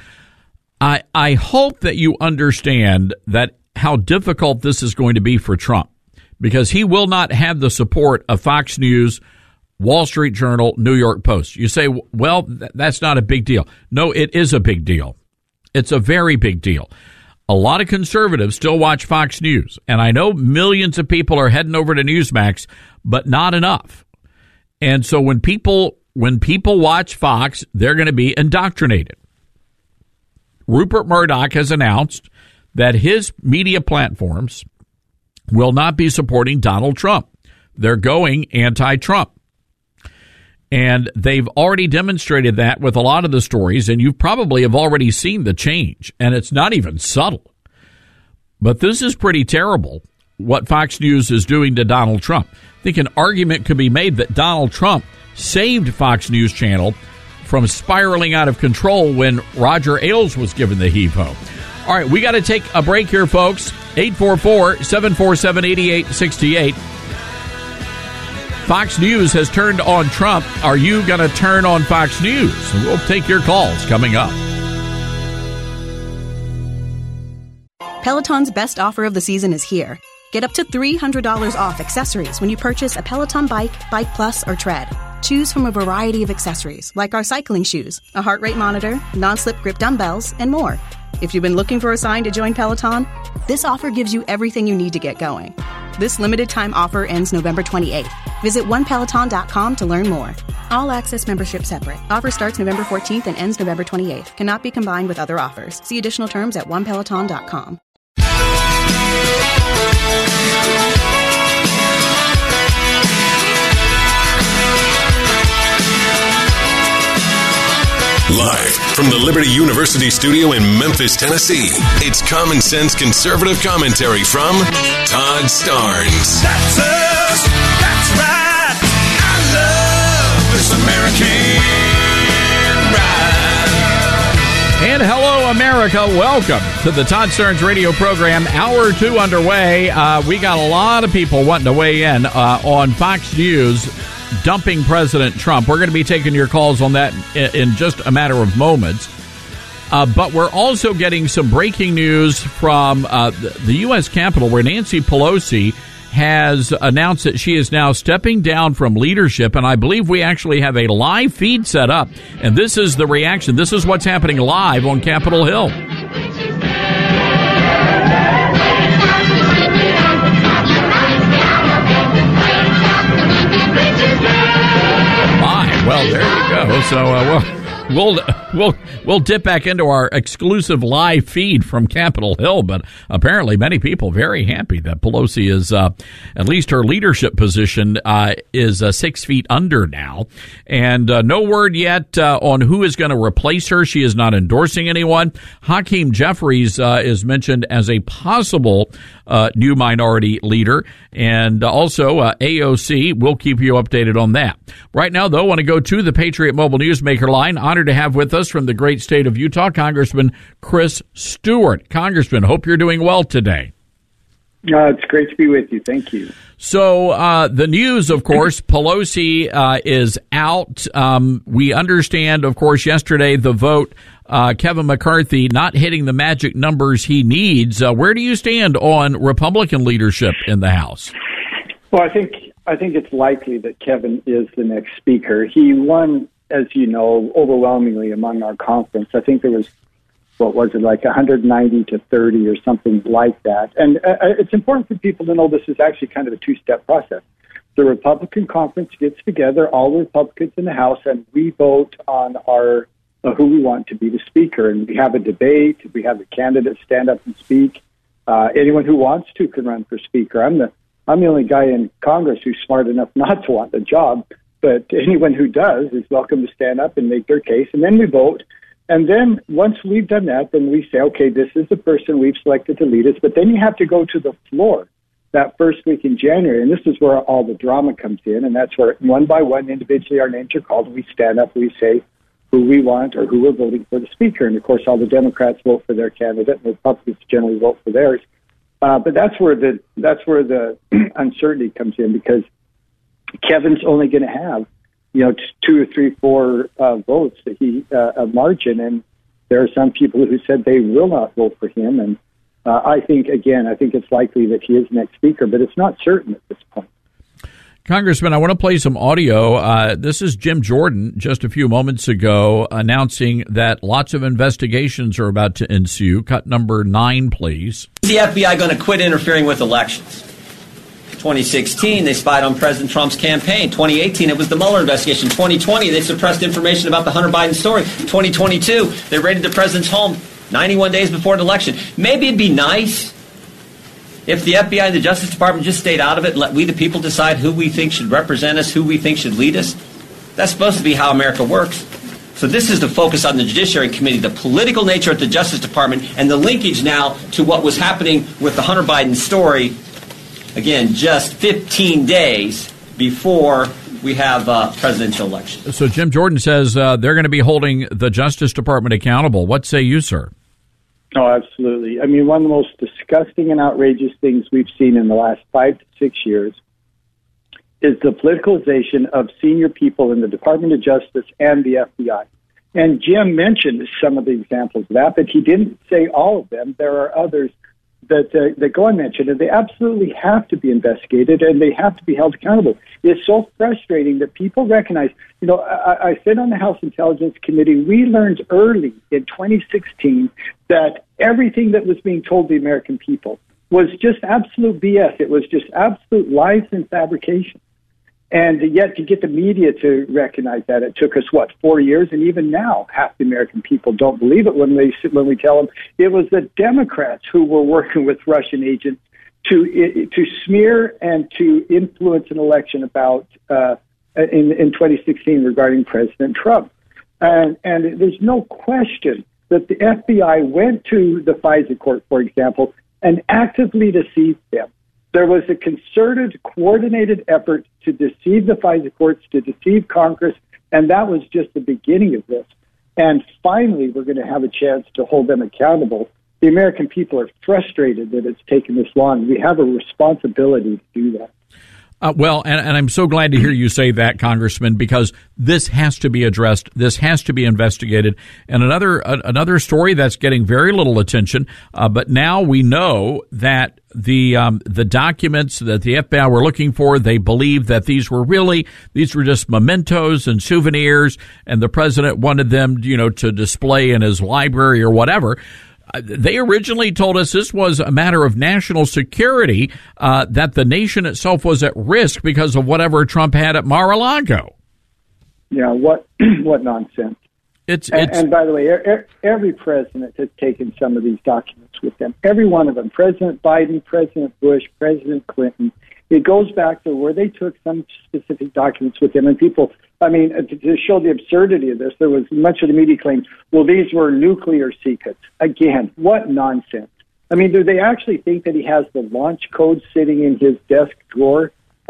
I hope that you understand that how difficult this is going to be for Trump, because he will not have the support of Fox News, Wall Street Journal, New York Post. You say, well, that's not a big deal. No, it is a big deal. It's a very big deal. A lot of conservatives still watch Fox News, and I know millions of people are heading over to Newsmax, but not enough. And so when people watch Fox, they're going to be indoctrinated. Rupert Murdoch has announced that his media platforms will not be supporting Donald Trump. They're going anti-Trump. And they've already demonstrated that with a lot of the stories, and you probably have already seen the change, and it's not even subtle. But this is pretty terrible, what Fox News is doing to Donald Trump. I think an argument could be made that Donald Trump saved Fox News Channel from spiraling out of control when Roger Ailes was given the heave-ho. All right, we got to take a break here, folks. 844-747-8868. Fox News has turned on Trump. Are you going to turn on Fox News? We'll take your calls coming up.
Peloton's best offer of the season is here. Get up to $300 off accessories when you purchase a Peloton bike, Bike Plus, or Tread. Choose from a variety of accessories, like our cycling shoes, a heart rate monitor, non-slip grip dumbbells, and more. If you've been looking for a sign to join Peloton, this offer gives you everything you need to get going. This limited time offer ends November 28th. Visit onepeloton.com to learn more. All access membership separate. Offer starts November 14th and ends November 28th. Cannot be combined with other offers. See additional terms at onepeloton.com.
Live from the Liberty University studio in Memphis, Tennessee, it's Common Sense Conservative Commentary from Todd Starnes.
That's us. That's right. I love this American ride.
And hello, America. Welcome to the Todd Starnes radio program. Hour 2 underway. We got a lot of people wanting to weigh in on Fox News dumping President Trump. We're going to be taking your calls on that in just a matter of moments. But we're also getting some breaking news from the U.S. Capitol, where Nancy Pelosi has announced that she is now stepping down from leadership. And I believe we actually have a live feed set up. And this is the reaction. This is what's happening live on Capitol Hill. Well, there you go. So we'll dip back into our exclusive live feed from Capitol Hill, but apparently many people very happy that Pelosi is at least her leadership position is 6 feet under now, and no word yet on who is going to replace her. She is not endorsing anyone. Hakeem Jeffries is mentioned as a possible new minority leader, and also AOC. We'll keep you updated on that. Right now, though, I want to go to the Patriot Mobile Newsmaker line. Honored to have with us from the great state of Utah, Congressman Chris Stewart. Congressman, hope you're doing well today.
It's great to be with you. Thank you.
So the news, of course, Pelosi is out. We understand, of course, yesterday the vote, Kevin McCarthy not hitting the magic numbers he needs. Where do you stand on Republican leadership in the House?
Well, I think it's likely that Kevin is the next speaker. He won, as you know, overwhelmingly among our conference. I think there was, what was it, like 190 to 30 or something like that. And it's important for people to know this is actually kind of a two-step process. The Republican conference gets together, all the Republicans in the House, and we vote on our who we want to be the speaker. And we have a debate. We have the candidates stand up and speak. Anyone who wants to can run for speaker. I'm the only guy in Congress who's smart enough not to want the job, but anyone who does is welcome to stand up and make their case, and then we vote. And then once we've done that, then we say, okay, this is the person we've selected to lead us, but then you have to go to the floor that first week in January, and this is where all the drama comes in, and that's where one by one, individually, our names are called, and we stand up, we say who we want or who we're voting for the speaker, and of course all the Democrats vote for their candidate, and the Republicans generally vote for theirs. But that's where the uncertainty comes in, because Kevin's only going to have, 2 or 3, 4 votes that he a margin, and there are some people who said they will not vote for him. And I think it's likely that he is next speaker, but it's not certain at this point.
Congressman, I want to play some audio. This is Jim Jordan just a few moments ago announcing that lots of investigations are about to ensue. Cut number 9, please.
Is the FBI going to quit interfering with elections? 2016, they spied on President Trump's campaign. 2018, it was the Mueller investigation. 2020, they suppressed information about the Hunter Biden story. 2022, they raided the president's home 91 days before an election. Maybe it'd be nice if the FBI and the Justice Department just stayed out of it and let we the people decide who we think should represent us, who we think should lead us. That's supposed to be how America works. So this is the focus on the Judiciary Committee, the political nature at the Justice Department, and the linkage now to what was happening with the Hunter Biden story. Again, just 15 days before we have presidential election.
So Jim Jordan says they're going to be holding the Justice Department accountable. What say you, sir?
Oh, absolutely. I mean, one of the most disgusting and outrageous things we've seen in the last 5 to 6 years is the politicalization of senior people in the Department of Justice and the FBI. And Jim mentioned some of the examples of that, but he didn't say all of them. There are others that Glenn mentioned, and they absolutely have to be investigated and they have to be held accountable. It's so frustrating that people recognize, I sit on the House Intelligence Committee. We learned early in 2016 that everything that was being told the American people was just absolute BS. It was just absolute lies and fabrication. And yet to get the media to recognize that, it took us, 4 years? And even now, half the American people don't believe it when we tell them it was the Democrats who were working with Russian agents to smear and to influence an election about in 2016 regarding President Trump. And there's no question that the FBI went to the FISA court, for example, and actively deceived them. There was a concerted, coordinated effort to deceive the FISA courts, to deceive Congress, and that was just the beginning of this. And finally, we're going to have a chance to hold them accountable. The American people are frustrated that it's taken this long. We have a responsibility to do that.
Well, and I'm so glad to hear you say that, Congressman, because this has to be addressed. This has to be investigated. And another story that's getting very little attention, but now we know that the documents that the FBI were looking for, they believe that these were just mementos and souvenirs, and the president wanted them, to display in his library or whatever. They originally told us this was a matter of national security, that the nation itself was at risk because of whatever Trump had at Mar-a-Lago.
Yeah, what nonsense. And by the way, every president has taken some of these documents with them. Every one of them. President Biden, President Bush, President Clinton. It goes back to where they took some specific documents with them. And people, to show the absurdity of this, there was much of the media claimed, well, these were nuclear secrets. Again, what nonsense. Do they actually think that he has the launch code sitting in his desk drawer?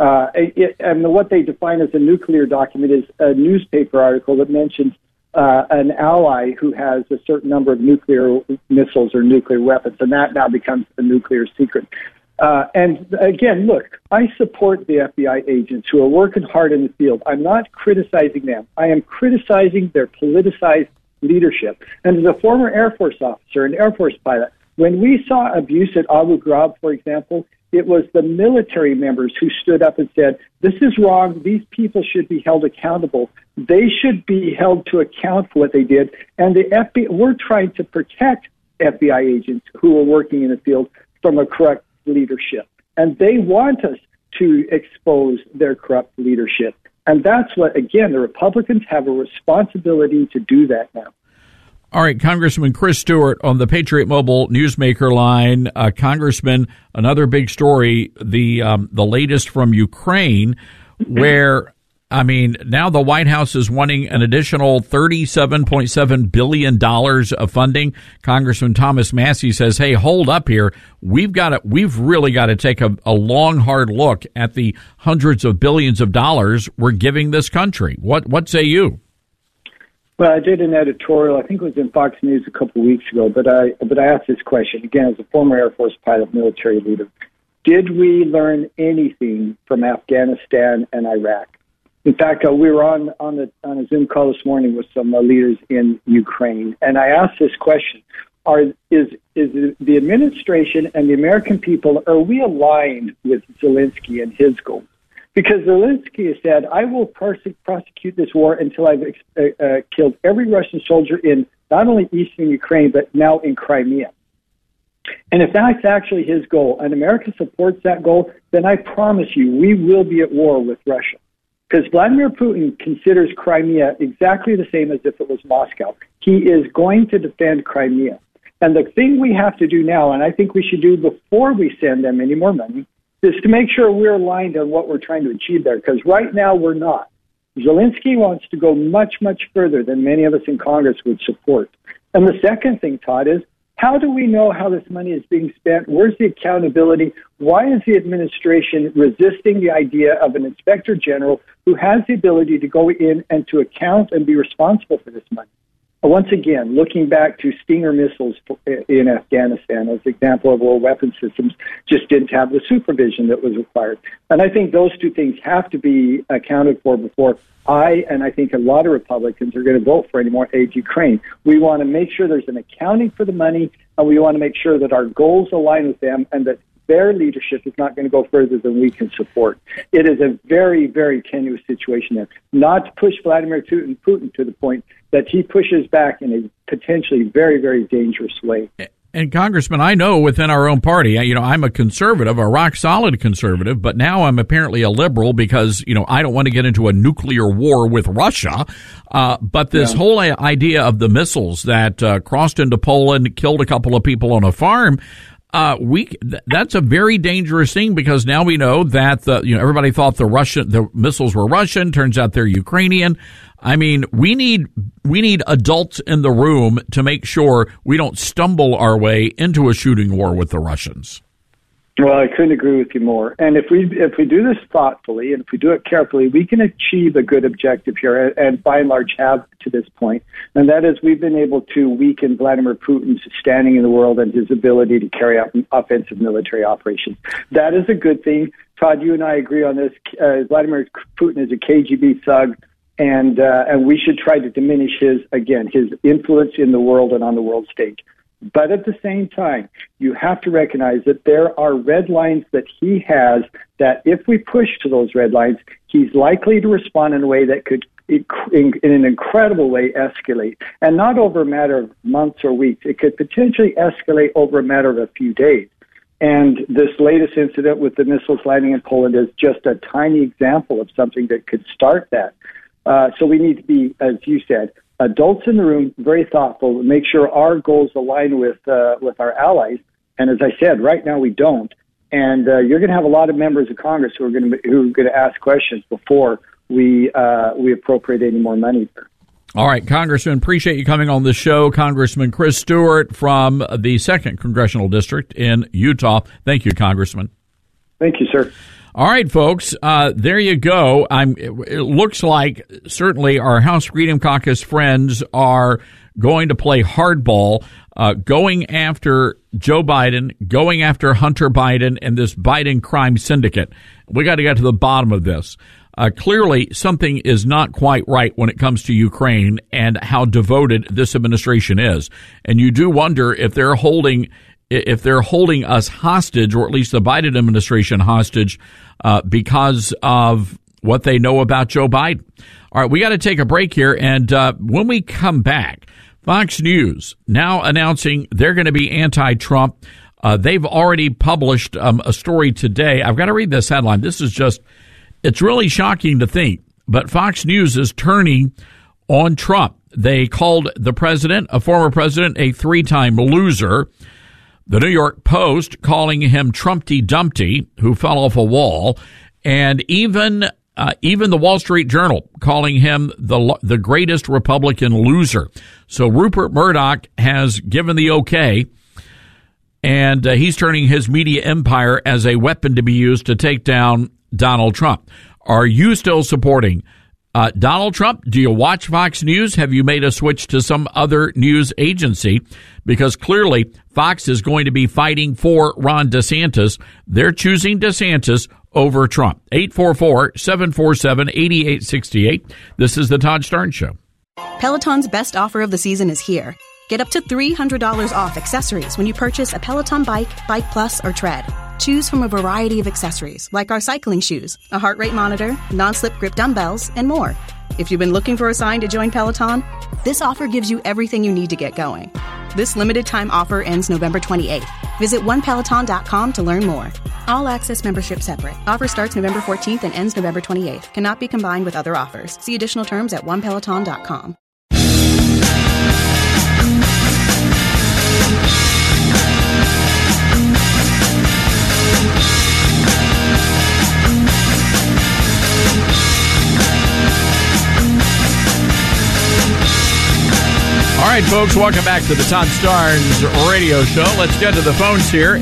And what they define as a nuclear document is a newspaper article that mentions an ally who has a certain number of nuclear missiles or nuclear weapons, and that now becomes a nuclear secret. And again, look, I support the FBI agents who are working hard in the field. I'm not criticizing them. I am criticizing their politicized leadership. And as a former Air Force officer, an Air Force pilot, when we saw abuse at Abu Ghraib, for example, it was the military members who stood up and said, this is wrong. These people should be held accountable. They should be held to account for what they did. And the FBI, we're trying to protect FBI agents who are working in the field from a corrupt leadership. And they want us to expose their corrupt leadership. And that's what, again, the Republicans have a responsibility to do that now.
All right, Congressman Chris Stewart on the Patriot Mobile Newsmaker line. Congressman, another big story, the latest from Ukraine, where, now the White House is wanting an additional $37.7 billion of funding. Congressman Thomas Massie says, hey, hold up here. We've really got to take a long, hard look at the hundreds of billions of dollars we're giving this country. What say you?
Well, I did an editorial, I think it was in Fox News a couple of weeks ago, but I asked this question, again, as a former Air Force pilot, military leader. Did we learn anything from Afghanistan and Iraq? In fact, we were on a Zoom call this morning with some leaders in Ukraine, and I asked this question. Is the administration and the American people, are we aligned with Zelensky and his goals? Because Zelensky has said, I will prosecute this war until I've killed every Russian soldier in not only eastern Ukraine, but now in Crimea. And if that's actually his goal, and America supports that goal, then I promise you, we will be at war with Russia. Because Vladimir Putin considers Crimea exactly the same as if it was Moscow. He is going to defend Crimea. And the thing we have to do now, and I think we should do before we send them any more money, is to make sure we're aligned on what we're trying to achieve there, because right now we're not. Zelensky wants to go much, much further than many of us in Congress would support. And the second thing, Todd, is how do we know how this money is being spent? Where's the accountability? Why is the administration resisting the idea of an inspector general who has the ability to go in and to account and be responsible for this money? Once again, looking back to Stinger missiles in Afghanistan as an example of where weapon systems just didn't have the supervision that was required. And I think those two things have to be accounted for before I think a lot of Republicans are going to vote for any more aid to Ukraine. We want to make sure there's an accounting for the money, and we want to make sure that our goals align with them and that their leadership is not going to go further than we can support. It is a very, very tenuous situation there. Not to push Vladimir Putin to the point that he pushes back in a potentially very, very dangerous way.
And Congressman, I know within our own party, I'm a conservative, a rock solid conservative, but now I'm apparently a liberal because, I don't want to get into a nuclear war with Russia. But this whole idea of the missiles that crossed into Poland, killed a couple of people on a farm, that's a very dangerous thing because now we know that everybody thought the missiles were Russian. Turns out they're Ukrainian. I mean, we need adults in the room to make sure we don't stumble our way into a shooting war with the Russians.
Well, I couldn't agree with you more. And if we do this thoughtfully and if we do it carefully, we can achieve a good objective here, and by and large have to this point. And that is, we've been able to weaken Vladimir Putin's standing in the world and his ability to carry out offensive military operations. That is a good thing. Todd, you and I agree on this. Vladimir Putin is a KGB thug. And we should try to diminish his influence in the world and on the world stage. But at the same time, you have to recognize that there are red lines that he has that if we push to those red lines, he's likely to respond in a way that could, in an incredible way, escalate. And not over a matter of months or weeks. It could potentially escalate over a matter of a few days. And this latest incident with the missiles landing in Poland is just a tiny example of something that could start that. So we need to be, as you said, adults in the room, very thoughtful, make sure our goals align with our allies. And as I said, right now we don't. And you're going to have a lot of members of Congress who are going to ask questions before we appropriate any more money.
All right, Congressman, appreciate you coming on the show. Congressman Chris Stewart from the 2nd Congressional District in Utah. Thank you, Congressman.
Thank you, sir.
All right, folks, there you go. It looks like certainly our House Freedom Caucus friends are going to play hardball, going after Joe Biden, going after Hunter Biden and this Biden crime syndicate. We got to get to the bottom of this. Clearly, something is not quite right when it comes to Ukraine and how devoted this administration is. And you do wonder if they're holding us hostage, or at least the Biden administration hostage, because of what they know about Joe Biden. All right, we got to take a break here, and when we come back, Fox News now announcing they're going to be anti-Trump. They've already published a story today. I've got to read this headline. This is it's really shocking to think, but Fox News is turning on Trump. They called the president, a former president, a 3-time loser. The New York Post calling him Trumpty Dumpty, who fell off a wall, and even the Wall Street Journal calling him the greatest Republican loser. So Rupert Murdoch has given the okay, and he's turning his media empire as a weapon to be used to take down Donald Trump. Are you still supporting Donald Trump? Do you watch Fox News? Have you made a switch to some other news agency? Because clearly Fox is going to be fighting for Ron DeSantis. They're choosing DeSantis over Trump. 844-747-8868. This is the Todd Starnes Show.
Peloton's best offer of the season is here. Get up to $300 off accessories when you purchase a Peloton bike, Bike Plus, or Tread. Choose from a variety of accessories like our cycling shoes, a heart rate monitor, non-slip grip dumbbells, and more. If you've been looking for a sign to join Peloton, this offer gives you everything you need to get going. This limited time offer ends November 28th. Visit onepeloton.com to learn more. All access membership separate. Offer starts November 14th and ends November 28th. Cannot be combined with other offers. See additional terms at onepeloton.com.
All right, folks, welcome back to the Todd Starnes radio show. Let's get to the phones here.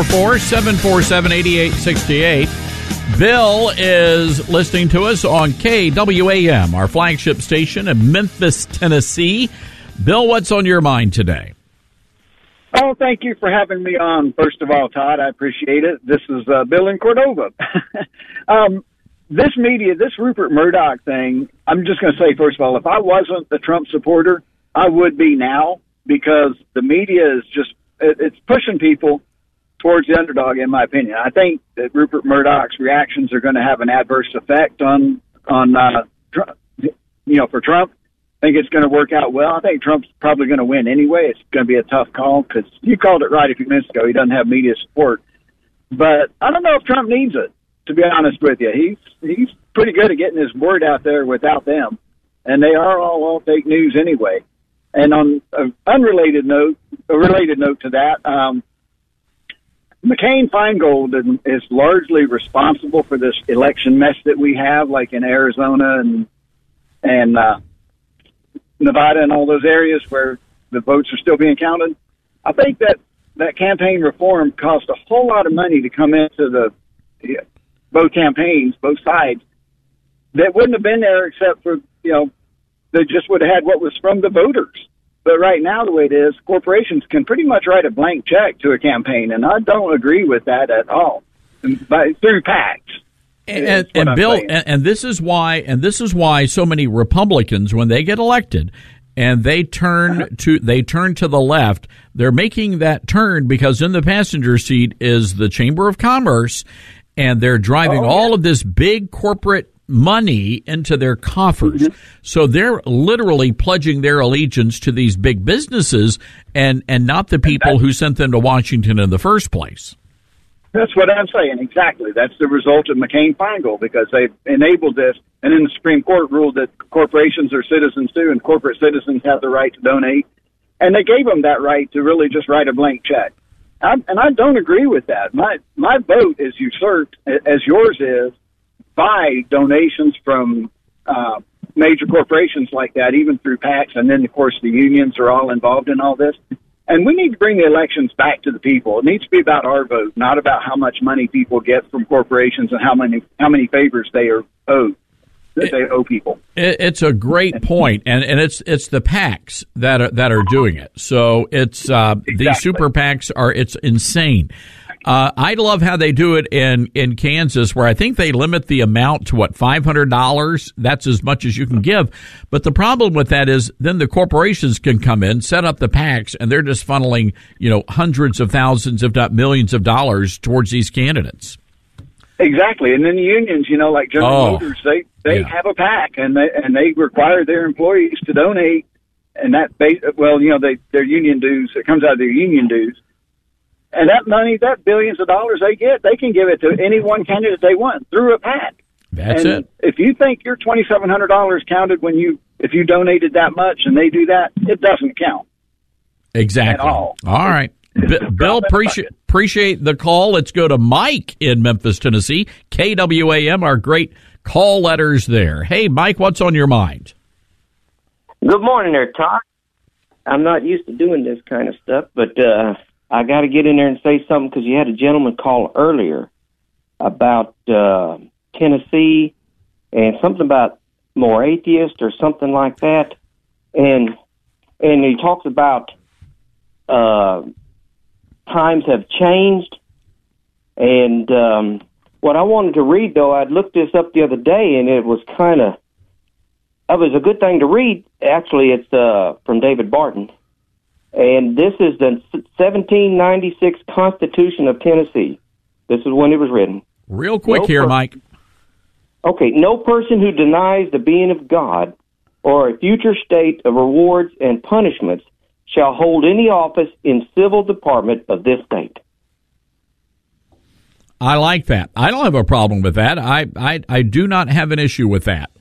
844-747-8868. Bill is listening to us on KWAM, our flagship station in Memphis, Tennessee. Bill, what's on your mind today?
Oh, thank you for having me on. First of all, Todd, I appreciate it. This is Bill in Cordova. This media, this Rupert Murdoch thing, I'm just going to say, first of all, if I wasn't a Trump supporter, I would be now, because the media is just, it's pushing people towards the underdog, in my opinion. I think that Rupert Murdoch's reactions are going to have an adverse effect on Trump, for Trump. I think it's going to work out well. I think Trump's probably going to win anyway. It's going to be a tough call, because you called it right a few minutes ago. He doesn't have media support. But I don't know if Trump needs it, to be honest with you. He's pretty good at getting his word out there without them. And they are all fake news anyway. And on a related note to that, McCain-Feingold is largely responsible for this election mess that we have, like in Arizona and Nevada and all those areas where the votes are still being counted. I think that campaign reform cost a whole lot of money to come into both campaigns, both sides, that wouldn't have been there except for, they just would have had what was from the voters. But right now, the way it is, corporations can pretty much write a blank check to a campaign, and I don't agree with that at all. Through PACs.
And Bill, and this is why so many Republicans, when they get elected and they turn to the left, they're making that turn because in the passenger seat is the Chamber of Commerce, and they're driving all of this big corporate money into their coffers. Mm-hmm. So they're literally pledging their allegiance to these big businesses and not the people who sent them to Washington in the first place.
That's what I'm saying, exactly. That's the result of McCain-Feingold, because they've enabled this, and then the Supreme Court ruled that corporations are citizens too, and corporate citizens have the right to donate, and they gave them that right to really just write a blank check. And I don't agree with that. My vote is usurped, as yours is, by donations from major corporations like that, even through PACs, and then, of course, the unions are all involved in all this. And we need to bring the elections back to the people. It needs to be about our vote, not about how much money people get from corporations and how many favors they are owed. They owe people.
It's a great point, and it's the PACs that are doing it. So it's exactly. These super PACs it's insane. I love how they do it in Kansas, where I think they limit the amount to $500. That's as much as you can give. But the problem with that is then the corporations can come in, set up the PACs, and they're just funneling, hundreds of thousands, if not millions of dollars towards these candidates.
Exactly. And then the unions, like General Motors, they have a PAC, and they require their employees to donate, and their union dues, it comes out of their union dues. And that money, that billions of dollars they get, they can give it to any one candidate they want through a PAC.
That's it.
If you think your $2,700 counted if you donated that much and they do that, it doesn't count.
Exactly.
At all.
All right. Bill, appreciate the call. Let's go to Mike in Memphis, Tennessee. KWAM, our great call letters there. Hey, Mike, what's on your mind?
Good morning there, Todd. I'm not used to doing this kind of stuff, but I got to get in there and say something, because you had a gentleman call earlier about Tennessee and something about more atheist or something like that. And he talks about times have changed. And what I wanted to read, though, I'd looked this up the other day, and it was a good thing to read. Actually, it's from David Barton. And this is the 1796 Constitution of Tennessee. This is when it was written.
Real quick here, Mike.
Okay. No person who denies the being of God or a future state of rewards and punishments shall hold any office in civil department of this state.
I like that. I don't have a problem with that. I do not have an issue with that.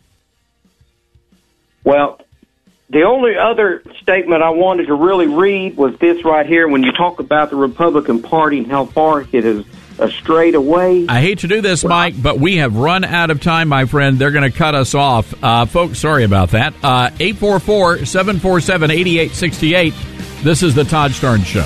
Well, the only other statement I wanted to really read was this right here. When you talk about the Republican Party and how far it is strayed away.
I hate to do this, Mike, but we have run out of time, my friend. They're going to cut us off. Folks, sorry about that. 844-747-8868. This is the Todd Starnes Show.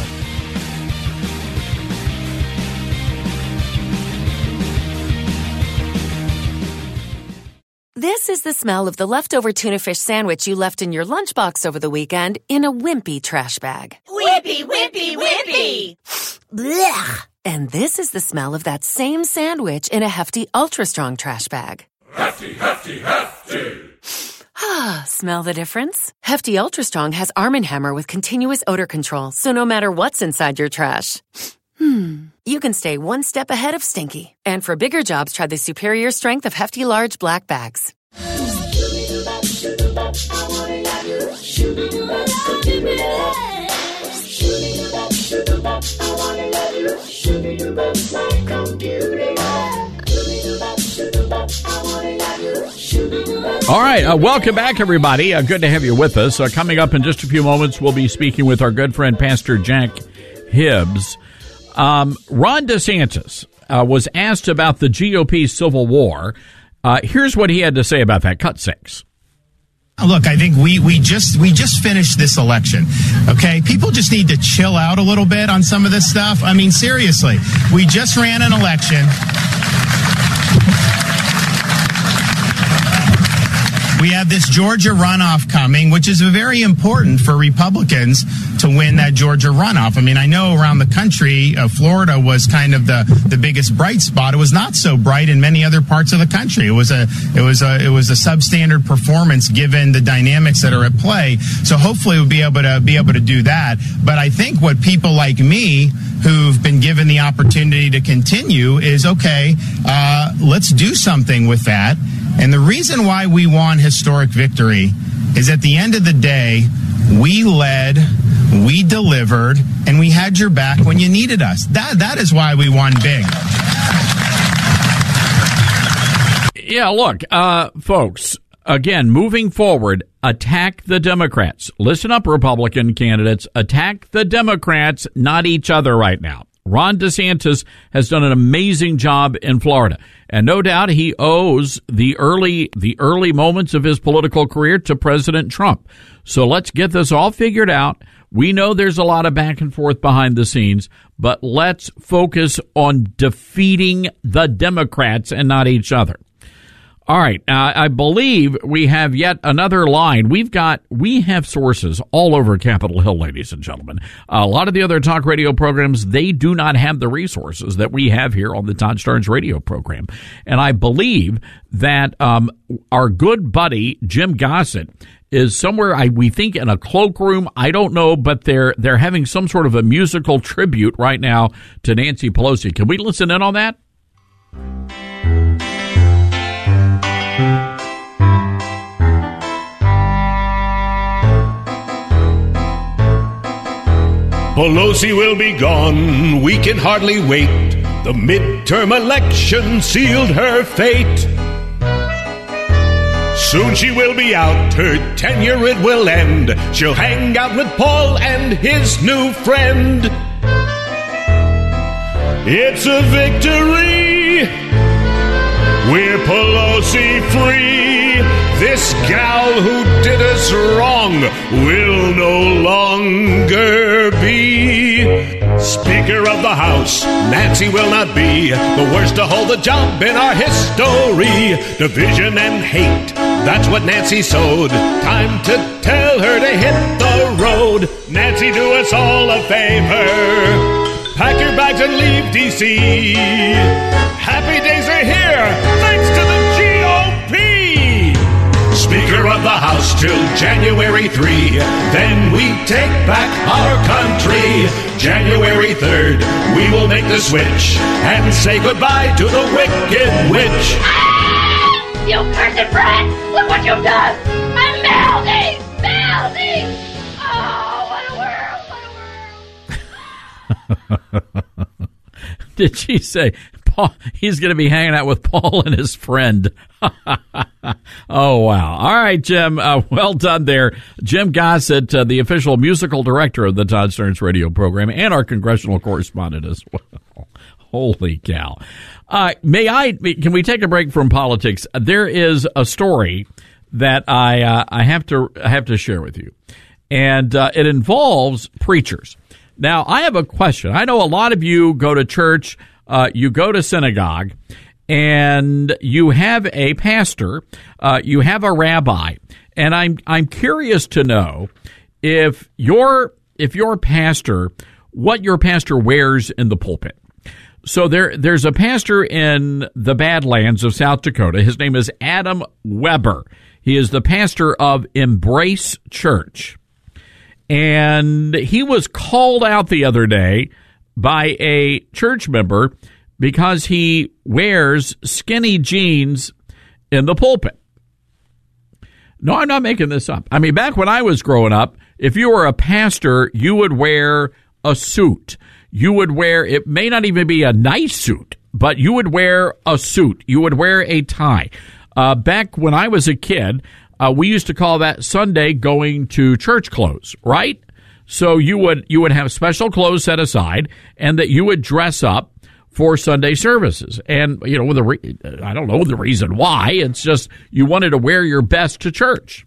This
this is the smell of the leftover tuna fish sandwich you left in your lunchbox over the weekend in a wimpy trash bag.
Wimpy, wimpy, wimpy.
Blech. And this is the smell of that same sandwich in a Hefty Ultra Strong trash bag.
Hefty, hefty, hefty.
Ah, smell the difference? Hefty Ultra Strong has Arm & Hammer with continuous odor control, so no matter what's inside your trash, you can stay one step ahead of stinky. And for bigger jobs, try the superior strength of Hefty Large Black Bags.
All right, welcome back, everybody. Good to have you with us. Coming up in just a few moments, we'll be speaking with our good friend, Pastor Jack Hibbs. Ron DeSantis was asked about the GOP civil war. Here's what he had to say about that. Cut 6.
Look, I think we just finished this election. Okay, people just need to chill out a little bit on some of this stuff. I mean, seriously, we just ran an election. We have this Georgia runoff coming, which is very important for Republicans to win that Georgia runoff. I mean, I know around the country, Florida was kind of the biggest bright spot. It was not so bright in many other parts of the country. It was a substandard performance given the dynamics that are at play. So hopefully we'll be able to do that. But I think what people like me who've been given the opportunity to continue is, okay, let's do something with that. And the reason why we won historic victory is at the end of the day, we led, we delivered, and we had your back when you needed us. That is why we won big.
Yeah, look, folks, again, moving forward, attack the Democrats. Listen up, Republican candidates. Attack the Democrats, not each other right now. Ron DeSantis has done an amazing job in Florida, and no doubt he owes the early moments of his political career to President Trump. So let's get this all figured out. We know there's a lot of back and forth behind the scenes, but let's focus on defeating the Democrats and not each other. All right. I believe we have yet another line. We have sources all over Capitol Hill, ladies and gentlemen. A lot of the other talk radio programs, they do not have the resources that we have here on the Todd Starnes radio program. And I believe that our good buddy, Jim Gossett, is somewhere, we think, in a cloakroom. I don't know, but they're having some sort of a musical tribute right now to Nancy Pelosi. Can we listen in on that?
Pelosi will be gone, we can hardly wait. The midterm election sealed her fate. Soon she will be out, her tenure it will end. She'll hang out with Paul and his new friend. It's a victory, we're Pelosi free. This gal who did us wrong will no longer be Speaker of the House. Nancy will not be the worst to hold the job in our history. Division and hate, that's what Nancy sowed. Time to tell her to hit the road. Nancy, do us all a favor. Pack your bags and leave D.C. Happy days are here, thanks to the GOP. Speaker of the House till January 3. Then we take back our country. January 3rd, we will make the switch and say goodbye to the wicked witch.
Ah! You cursed brat! Look what you've done! I'm melting! Melting! Oh, what a world!
Did she say Paul? He's going to be hanging out with Paul and his friend. Oh, wow. All right, Jim. Well done there. Jim Gossett, the official musical director of the Todd Starnes radio program and our congressional correspondent as well. Holy cow. Can we take a break from politics? There is a story that I have to share with you, and it involves preachers. Now, I have a question. I know a lot of you go to church, you go to synagogue, and you have a pastor, you have a rabbi, and I'm curious to know if your pastor, what your pastor wears in the pulpit. So there's a pastor in the Badlands of South Dakota. His name is Adam Weber. He is the pastor of Embrace Church. And he was called out the other day by a church member because he wears skinny jeans in the pulpit. No, I'm not making this up. I mean, back when I was growing up, if you were a pastor, you would wear a suit. You would wear, it may not even be a nice suit, but you would wear a suit. You would wear a tie. Back when I was a kid, we used to call that Sunday going to church clothes, right? So you would have special clothes set aside, and that you would dress up for Sunday services. And, you know, I don't know the reason why. It's just you wanted to wear your best to church.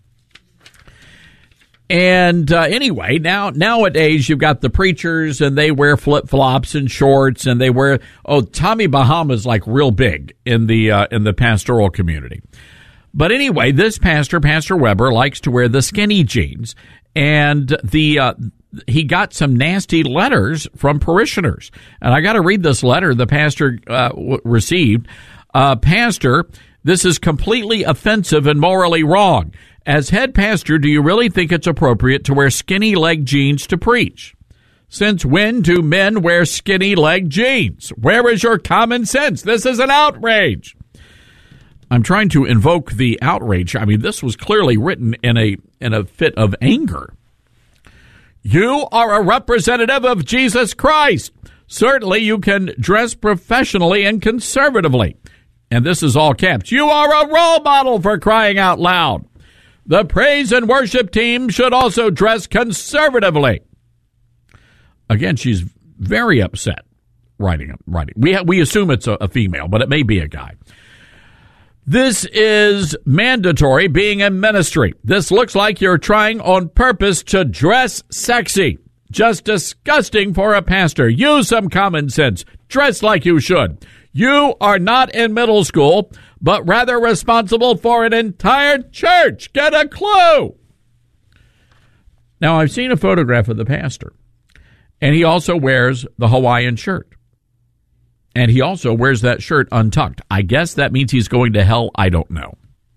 And anyway, nowadays you've got the preachers, and they wear flip-flops and shorts, and they wear, Tommy Bahama's like real big in the pastoral community. But anyway, this pastor, Pastor Weber, likes to wear the skinny jeans, and he got some nasty letters from parishioners. And I got to read this letter the pastor received. Pastor, this is completely offensive and morally wrong. As head pastor, do you really think it's appropriate to wear skinny leg jeans to preach? Since when do men wear skinny leg jeans? Where is your common sense? This is an outrage. I'm trying to invoke the outrage. I mean, this was clearly written in a fit of anger. You are a representative of Jesus Christ. Certainly you can dress professionally and conservatively. And this is all caps. You are a role model, for crying out loud. The praise and worship team should also dress conservatively. Again, she's very upset writing. We assume it's a female, but it may be a guy. This is mandatory being in ministry. This looks like you're trying on purpose to dress sexy. Just disgusting for a pastor. Use some common sense. Dress like you should. You are not in middle school, but rather responsible for an entire church. Get a clue. Now, I've seen a photograph of the pastor, and he also wears the Hawaiian shirt. And he also wears that shirt untucked. I guess that means he's going to hell. I don't know.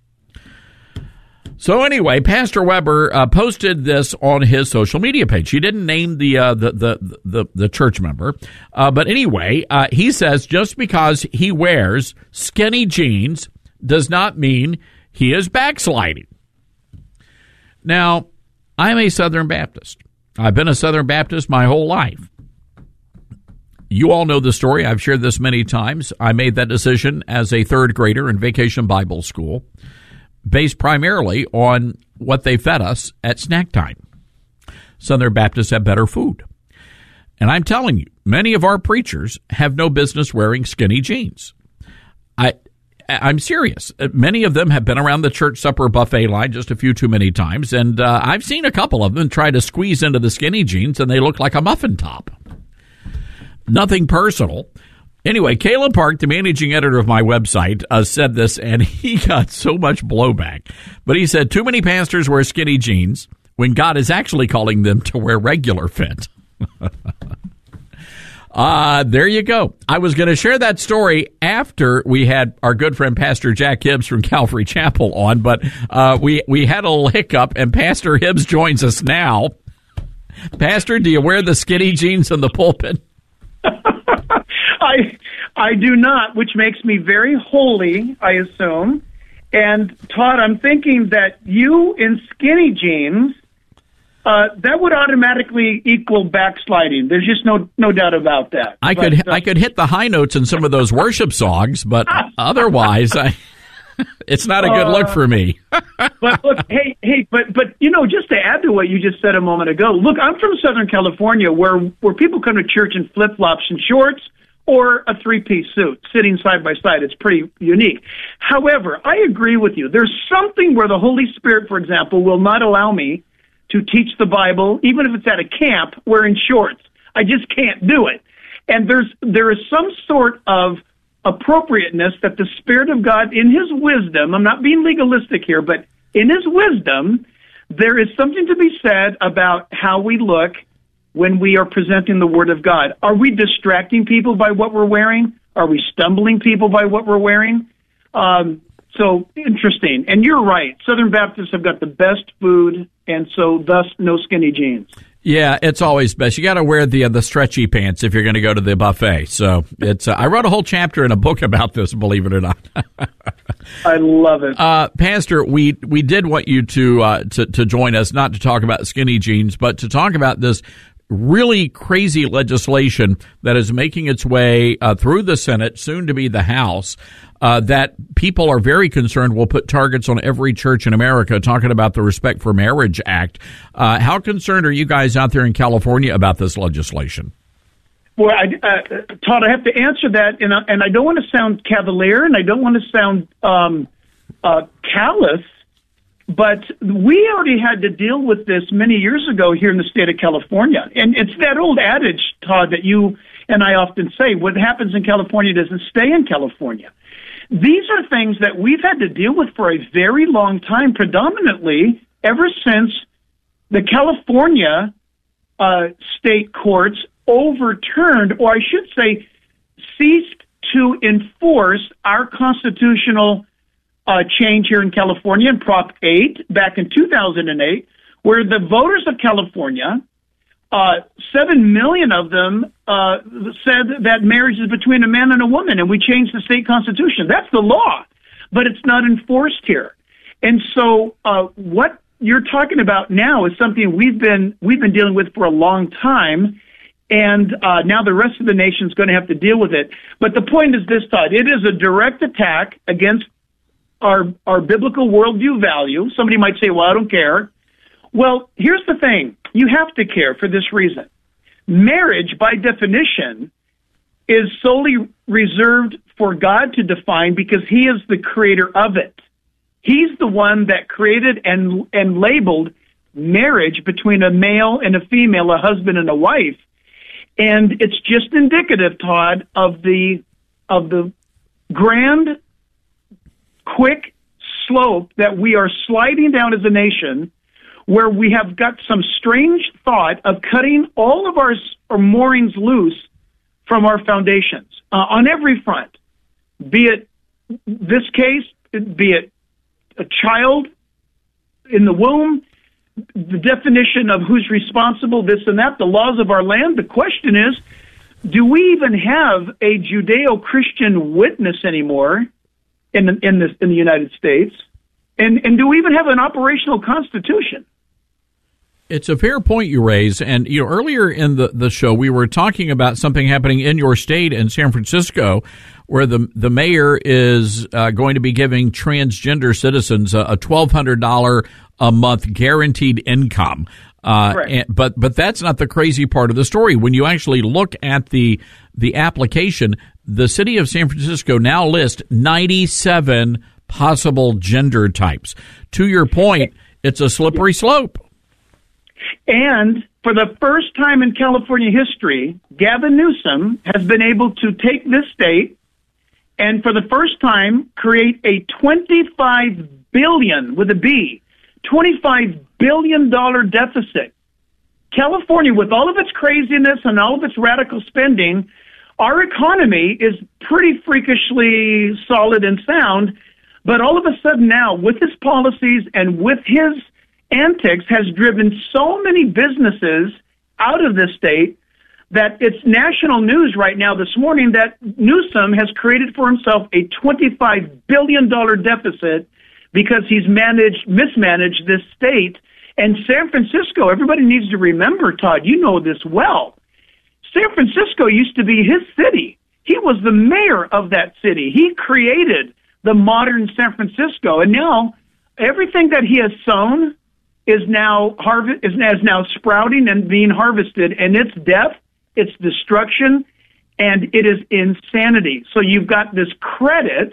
So anyway, Pastor Weber posted this on his social media page. He didn't name the church member, but anyway, he says just because he wears skinny jeans does not mean he is backsliding. Now, I'm a Southern Baptist. I've been a Southern Baptist my whole life. You all know the story. I've shared this many times. I made that decision as a third grader in Vacation Bible School, based primarily on what they fed us at snack time. Southern Baptists have better food. And I'm telling you, many of our preachers have no business wearing skinny jeans. I'm serious. Many of them have been around the church supper buffet line just a few too many times, and I've seen a couple of them try to squeeze into the skinny jeans, and they look like a muffin top. Nothing personal. Anyway, Caleb Park, the managing editor of my website, said this, and he got so much blowback. But he said, too many pastors wear skinny jeans when God is actually calling them to wear regular fit. There you go. I was going to share that story after we had our good friend Pastor Jack Hibbs from Calvary Chapel on, but we had a little hiccup, and Pastor Hibbs joins us now. Pastor, do you wear the skinny jeans in the pulpit?
I do not, which makes me very holy, I assume. And Todd, I'm thinking that you in skinny jeans, that would automatically equal backsliding. There's just no doubt about that.
I could hit the high notes in some of those worship songs, but otherwise, it's not a good look for me.
But look, but you know, just to add to what you just said a moment ago, look, I'm from Southern California, where people come to church in flip flops and shorts, or a three-piece suit, sitting side by side. It's pretty unique. However, I agree with you. There's something where the Holy Spirit, for example, will not allow me to teach the Bible, even if it's at a camp, wearing shorts. I just can't do it. And there is some sort of appropriateness that the Spirit of God, in His wisdom, I'm not being legalistic here, but in His wisdom, there is something to be said about how we look when we are presenting the Word of God. Are we distracting people by what we're wearing? Are we stumbling people by what we're wearing? So interesting. And you're right. Southern Baptists have got the best food, and so thus no skinny jeans.
Yeah, it's always best. You got to wear the stretchy pants if you're going to go to the buffet. So it's. I wrote a whole chapter in a book about this, believe it or not.
I love it,
Pastor. We did want you to join us, not to talk about skinny jeans, but to talk about this really crazy legislation that is making its way through the Senate, soon to be the House, that people are very concerned will put targets on every church in America, talking about the Respect for Marriage Act. How concerned are you guys out there in California about this legislation?
Well, Todd, I have to answer that, and I don't want to sound cavalier, and I don't want to sound callous, but we already had to deal with this many years ago here in the state of California. And it's that old adage, Todd, that you and I often say, what happens in California doesn't stay in California. These are things that we've had to deal with for a very long time, predominantly ever since the California state courts overturned, or I should say, ceased to enforce our constitutional change here in California in Prop 8 back in 2008, where the voters of California, 7 million of them said that marriage is between a man and a woman, and we changed the state constitution. That's the law, but it's not enforced here. And so what you're talking about now is something we've been dealing with for a long time, and now the rest of the nation is going to have to deal with it. But the point is this, Todd, it is a direct attack against our biblical worldview value. Somebody might say, well, I don't care. Well, here's the thing. You have to care for this reason. Marriage, by definition, is solely reserved for God to define because He is the creator of it. He's the one that created and labeled marriage between a male and a female, a husband and a wife. And it's just indicative, Todd, of the grand, quick slope that we are sliding down as a nation, where we have got some strange thought of cutting all of our moorings loose from our foundations on every front, be it this case, be it a child in the womb, the definition of who's responsible, this and that, the laws of our land. The question is, do we even have a Judeo-Christian witness anymore in the United States? And do we even have an operational constitution?
It's a fair point you raise. And earlier in the show, we were talking about something happening in your state in San Francisco, where the mayor is going to be giving transgender citizens a $1,200 a month guaranteed income. But that's not the crazy part of the story. When you actually look at the application, the city of San Francisco now lists 97 possible gender types. To your point, it's a slippery slope.
And for the first time in California history, Gavin Newsom has been able to take this state and for the first time create a $25 billion, with a B, $25 billion deficit. California, with all of its craziness and all of its radical spending, our economy is pretty freakishly solid and sound, but all of a sudden now, with his policies and with his antics, has driven so many businesses out of this state that it's national news right now this morning that Newsom has created for himself a $25 billion deficit because he's mismanaged this state. And San Francisco, everybody needs to remember, Todd, you know this well. San Francisco used to be his city. He was the mayor of that city. He created the modern San Francisco. And now everything that he has sown is now sprouting and being harvested, and it's death, it's destruction, and it is insanity. So you've got this credit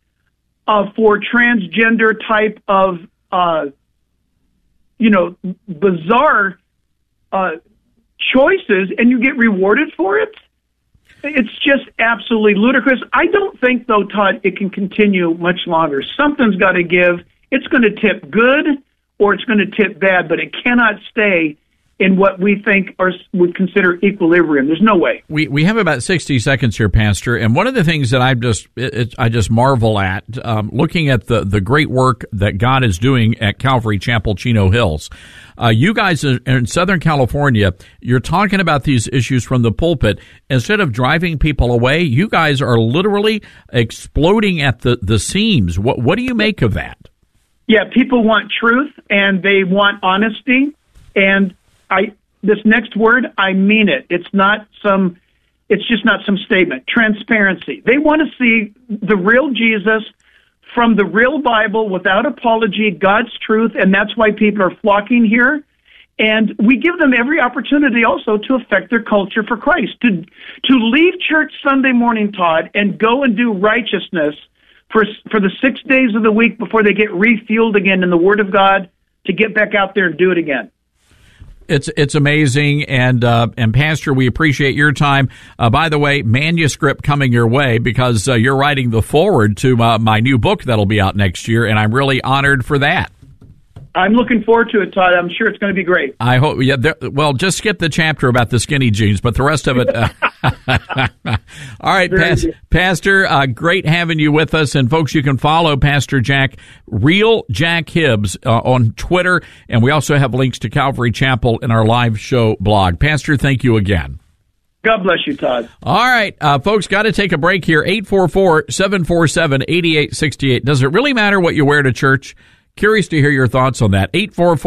for transgender type of bizarre choices, and you get rewarded for it. It's just absolutely ludicrous. I don't think, though, Todd, it can continue much longer. Something's got to give. It's going to tip good or it's going to tip bad, but it cannot stay in what we think would consider equilibrium. There's no way.
We have about 60 seconds here, Pastor, and one of the things that I just marvel at, looking at the great work that God is doing at Calvary Chapel, Chino Hills. You guys in Southern California, you're talking about these issues from the pulpit. Instead of driving people away, you guys are literally exploding at the seams. What do you make of that?
Yeah, people want truth and they want honesty, and this next word, I mean it. It's just not some statement. Transparency. They want to see the real Jesus from the real Bible without apology, God's truth, and that's why people are flocking here. And we give them every opportunity also to affect their culture for Christ, to leave church Sunday morning, Todd, and go and do righteousness for the 6 days of the week before they get refueled again in the Word of God to get back out there and do it again.
It's amazing, and Pastor, we appreciate your time. By the way, manuscript coming your way because you're writing the foreword to my new book that'll be out next year, and I'm really honored for that.
I'm looking forward to it, Todd. I'm sure it's going to be great.
I hope. Yeah. Well, just skip the chapter about the skinny jeans, but the rest of it. All right, Pastor. Great having you with us, and folks, you can follow Pastor Jack, Real Jack Hibbs, on Twitter, and we also have links to Calvary Chapel in our live show blog. Pastor, thank you again.
God bless you, Todd.
All right, folks, got to take a break here. 844-747-8868. Does it really matter what you wear to church? Curious to hear your thoughts on that.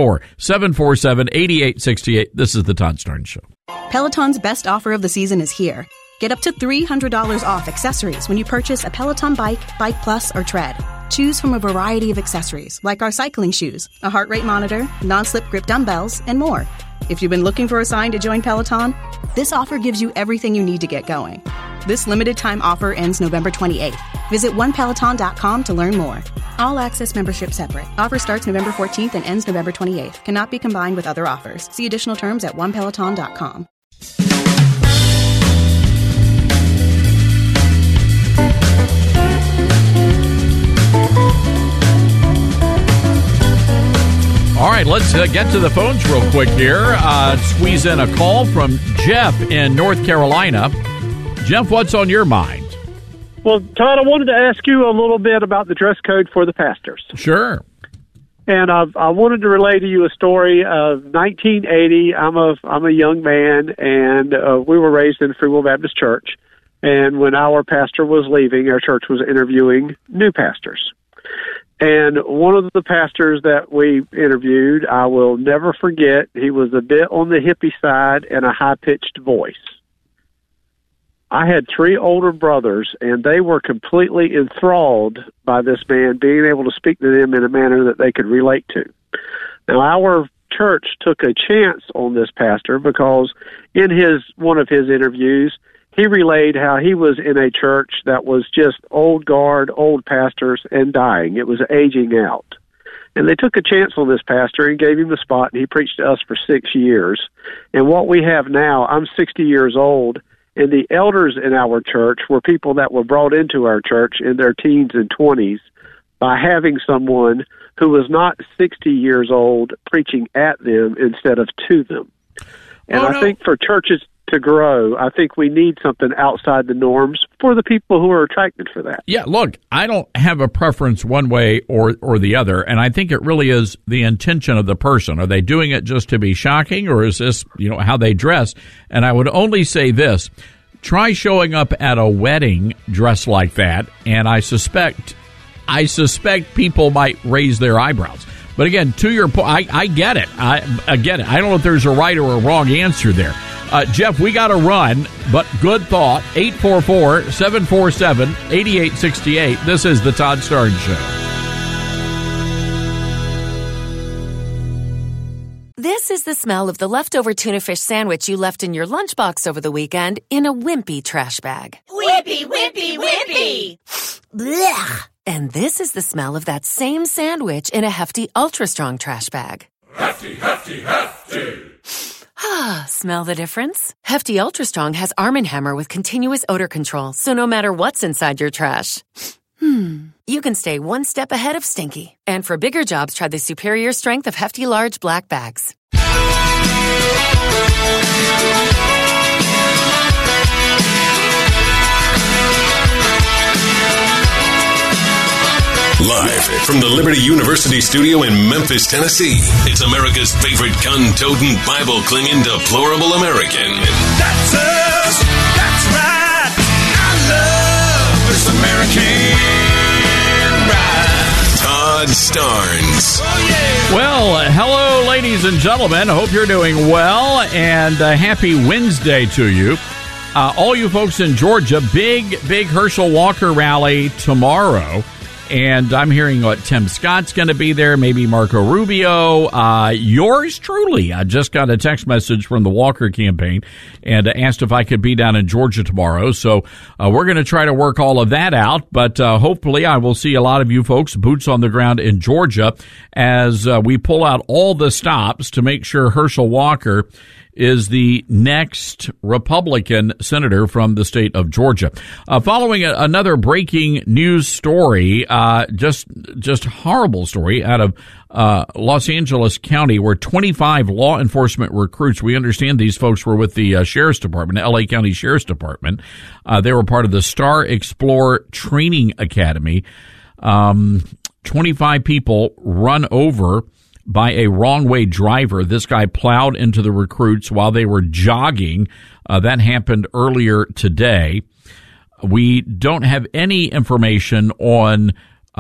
844-747-8868. This is the Todd Starnes Show.
Peloton's best offer of the season is here. Get up to $300 off accessories when you purchase a Peloton bike, Bike Plus, or Tread. Choose from a variety of accessories like our cycling shoes, a heart rate monitor, non-slip grip dumbbells, and more. If you've been looking for a sign to join Peloton, this offer gives you everything you need to get going. This limited time offer ends November 28th. Visit onepeloton.com to learn more. All access membership separate. Offer starts November 14th and ends November 28th. Cannot be combined with other offers. See additional terms at onepeloton.com.
All right, let's get to the phones real quick here. Squeeze in a call from Jeff in North Carolina. Jeff, what's on your mind?
Well, Todd, I wanted to ask you a little bit about the dress code for the pastors.
Sure.
And I wanted to relay to you a story of 1980. I'm a young man, and we were raised in Free Will Baptist Church. And when our pastor was leaving, our church was interviewing new pastors. And one of the pastors that we interviewed, I will never forget, he was a bit on the hippie side and a high-pitched voice. I had 3 older brothers, and they were completely enthralled by this man, being able to speak to them in a manner that they could relate to. Now, our church took a chance on this pastor because in one of his interviews, he relayed how he was in a church that was just old guard, old pastors, and dying. It was aging out. And they took a chance on this pastor and gave him a spot, and he preached to us for 6 years. And what we have now, I'm 60 years old, and the elders in our church were people that were brought into our church in their teens and 20s by having someone who was not 60 years old preaching at them instead of to them. And I think for churches to grow, I think we need something outside the norms for the people who are attracted for that.
Yeah, look, I don't have a preference one way or the other, and I think it really is the intention of the person. Are they doing it just to be shocking, or is this, how they dress? And I would only say this, try showing up at a wedding dressed like that, and I suspect people might raise their eyebrows. But again, to your point, I get it. I get it. I don't know if there's a right or a wrong answer there. Jeff, we got to run, but good thought. 844-747-8868. This is the Todd Starnes Show.
This is the smell of the leftover tuna fish sandwich you left in your lunchbox over the weekend in a wimpy trash bag.
Wimpy, wimpy, wimpy!
Blech! And this is the smell of that same sandwich in a hefty, ultra-strong trash bag.
Hefty, hefty, hefty!
Smell the difference? Hefty Ultra Strong has Arm & Hammer with continuous odor control, so no matter what's inside your trash, you can stay one step ahead of stinky. And for bigger jobs, try the superior strength of Hefty Large Black Bags.
Live from the Liberty University studio in Memphis, Tennessee, it's America's favorite gun-toting, Bible-clinging, deplorable American.
That's us. That's right. I love this American ride.
Todd Starnes.
Well, hello, ladies and gentlemen. I hope you're doing well, and happy Wednesday to you. All you folks in Georgia, big Herschel Walker rally tomorrow. And I'm hearing Tim Scott's going to be there, maybe Marco Rubio. Yours truly. I just got a text message from the Walker campaign and asked if I could be down in Georgia tomorrow. So we're going to try to work all of that out. But hopefully I will see a lot of you folks, boots on the ground in Georgia, as we pull out all the stops to make sure Herschel Walker is the next Republican senator from the state of Georgia. Following another breaking news story, just horrible story out of Los Angeles County, where 25 law enforcement recruits, we understand these folks were with the Sheriff's Department, LA County Sheriff's Department. They were part of the Star Explorer Training Academy. 25 people run over by a wrong-way driver. This guy plowed into the recruits while they were jogging. That happened earlier today. We don't have any information on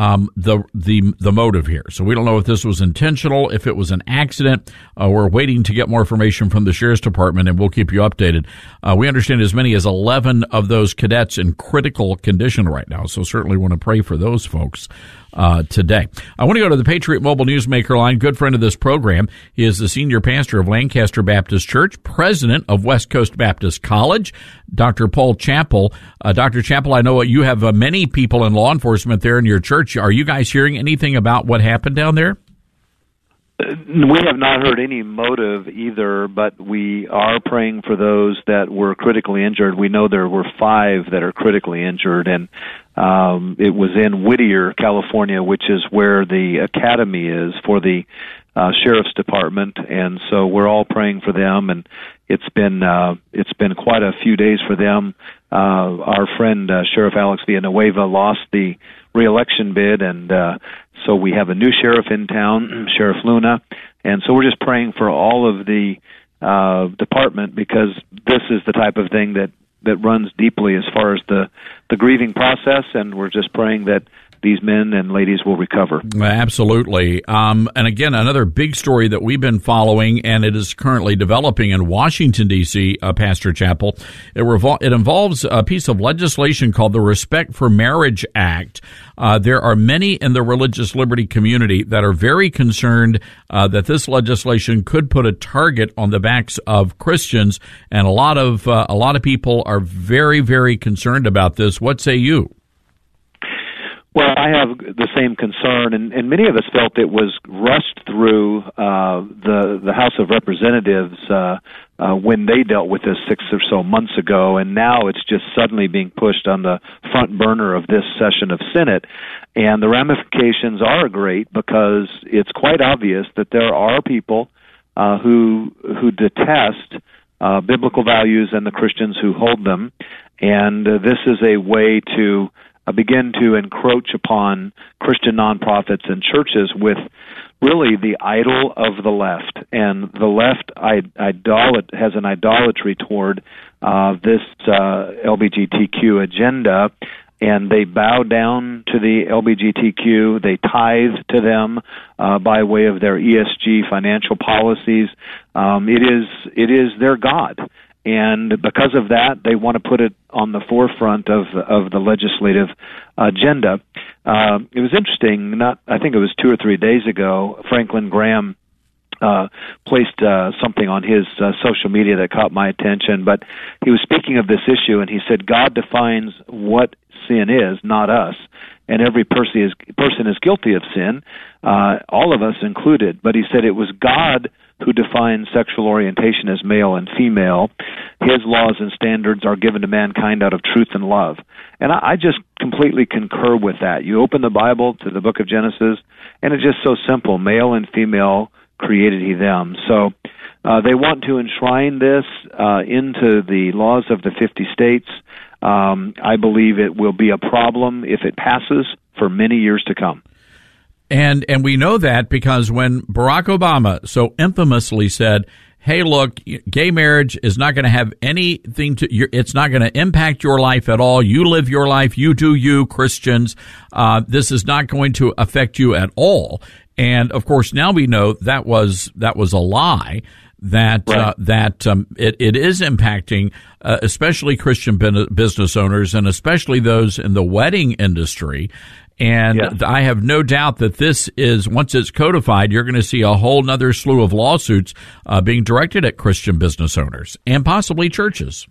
the motive here. So we don't know if this was intentional, if it was an accident. We're waiting to get more information from the Sheriff's Department, and we'll keep you updated. We understand as many as 11 of those cadets in critical condition right now, so certainly want to pray for those folks today. I want to go to the Patriot Mobile Newsmaker line, good friend of this program. He is the senior pastor of Lancaster Baptist Church, president of West Coast Baptist College, Dr. Paul Chappell. Dr. Chappell, I know you have many people in law enforcement there in your church. Are you guys hearing anything about what happened down there?
We have not heard any motive either, but we are praying for those that were critically injured. We know there were 5 that are critically injured, and it was in Whittier, California, which is where the academy is for the Sheriff's Department, and so we're all praying for them, and it's been quite a few days for them. Our friend Sheriff Alex Villanueva lost the re-election bid, and so we have a new sheriff in town, Sheriff Luna, and so we're just praying for all of the department, because this is the type of thing that runs deeply as far as the grieving process, and we're just praying that these men and ladies will recover.
Absolutely. And again, another big story that we've been following, and it is currently developing in Washington, D.C., Pastor Chappell. It involves a piece of legislation called the Respect for Marriage Act. There are many in the religious liberty community that are very concerned that this legislation could put a target on the backs of Christians, and a lot of people are very, very concerned about this. What say you?
Well, I have the same concern, and many of us felt it was rushed through the House of Representatives when they dealt with this 6 or so months ago, and now it's just suddenly being pushed on the front burner of this session of Senate. And the ramifications are great, because it's quite obvious that there are people who detest biblical values and the Christians who hold them, and this is a way to begin to encroach upon Christian nonprofits and churches with really the idol of the left. And the left has an idolatry toward this LGBTQ agenda, and they bow down to the LGBTQ. They tithe to them by way of their ESG financial policies. It is their God. And because of that, they want to put it on the forefront of the legislative agenda. It was interesting. I think it was 2 or 3 days ago, Franklin Graham placed something on his social media that caught my attention. But he was speaking of this issue, and he said, God defines what sin is, not us. And every person is guilty of sin, all of us included. But he said it was God who defines sexual orientation as male and female. His laws and standards are given to mankind out of truth and love. And I just completely concur with that. You open the Bible to the book of Genesis, and it's just so simple. Male and female created he them. So they want to enshrine this into the laws of the 50 states. I believe it will be a problem if it passes for many years to come.
And we know that because when Barack Obama so infamously said, hey, look, gay marriage is not going to have anything it's not going to impact your life at all. You live your life. You do you, Christians. This is not going to affect you at all. And of course, now we know that was a lie. That it is impacting especially Christian business owners and especially those in the wedding industry. And I have no doubt that this is, once it's codified, you're going to see a whole nother slew of lawsuits being directed at Christian business owners and possibly churches.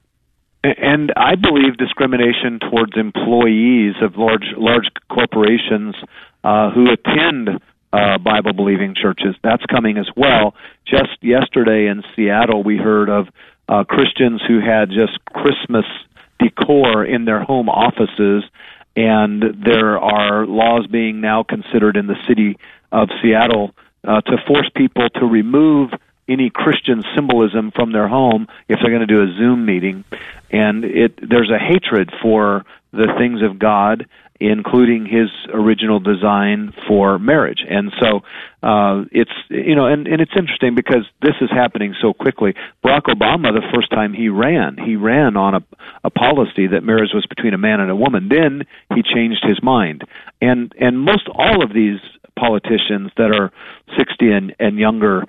And I believe discrimination towards employees of large corporations who attend Bible-believing churches, that's coming as well. Just yesterday in Seattle, we heard of Christians who had just Christmas decor in their home offices, and there are laws being now considered in the city of Seattle to force people to remove any Christian symbolism from their home if they're going to do a Zoom meeting. And there's a hatred for the things of God, including his original design for marriage. And so it's, and it's interesting because this is happening so quickly. Barack Obama, the first time he ran on a policy that marriage was between a man and a woman. Then he changed his mind. And most all of these politicians that are 60 and younger,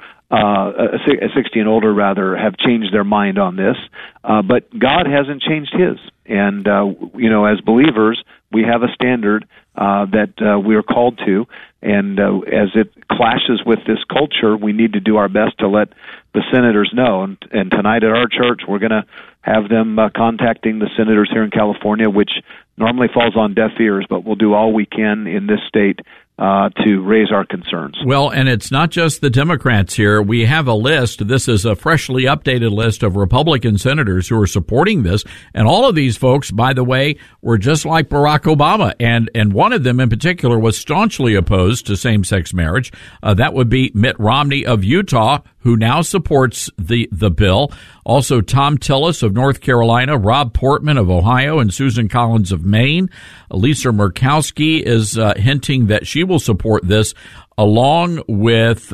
60 and older rather, have changed their mind on this. But God hasn't changed his. And, as believers, we have a standard that we are called to, and as it clashes with this culture, we need to do our best to let the senators know. And tonight at our church, we're going to have them contacting the senators here in California, which normally falls on deaf ears, but we'll do all we can in this state to raise our concerns.
Well, and it's not just the Democrats here. We have a list. This is a freshly updated list of Republican senators who are supporting this. And all of these folks, by the way, were just like Barack Obama. And one of them in particular was staunchly opposed to same-sex marriage. That would be Mitt Romney of Utah, who now supports the bill. Also, Tom Tillis of North Carolina, Rob Portman of Ohio, and Susan Collins of Maine. Lisa Murkowski is hinting that she will support this, along with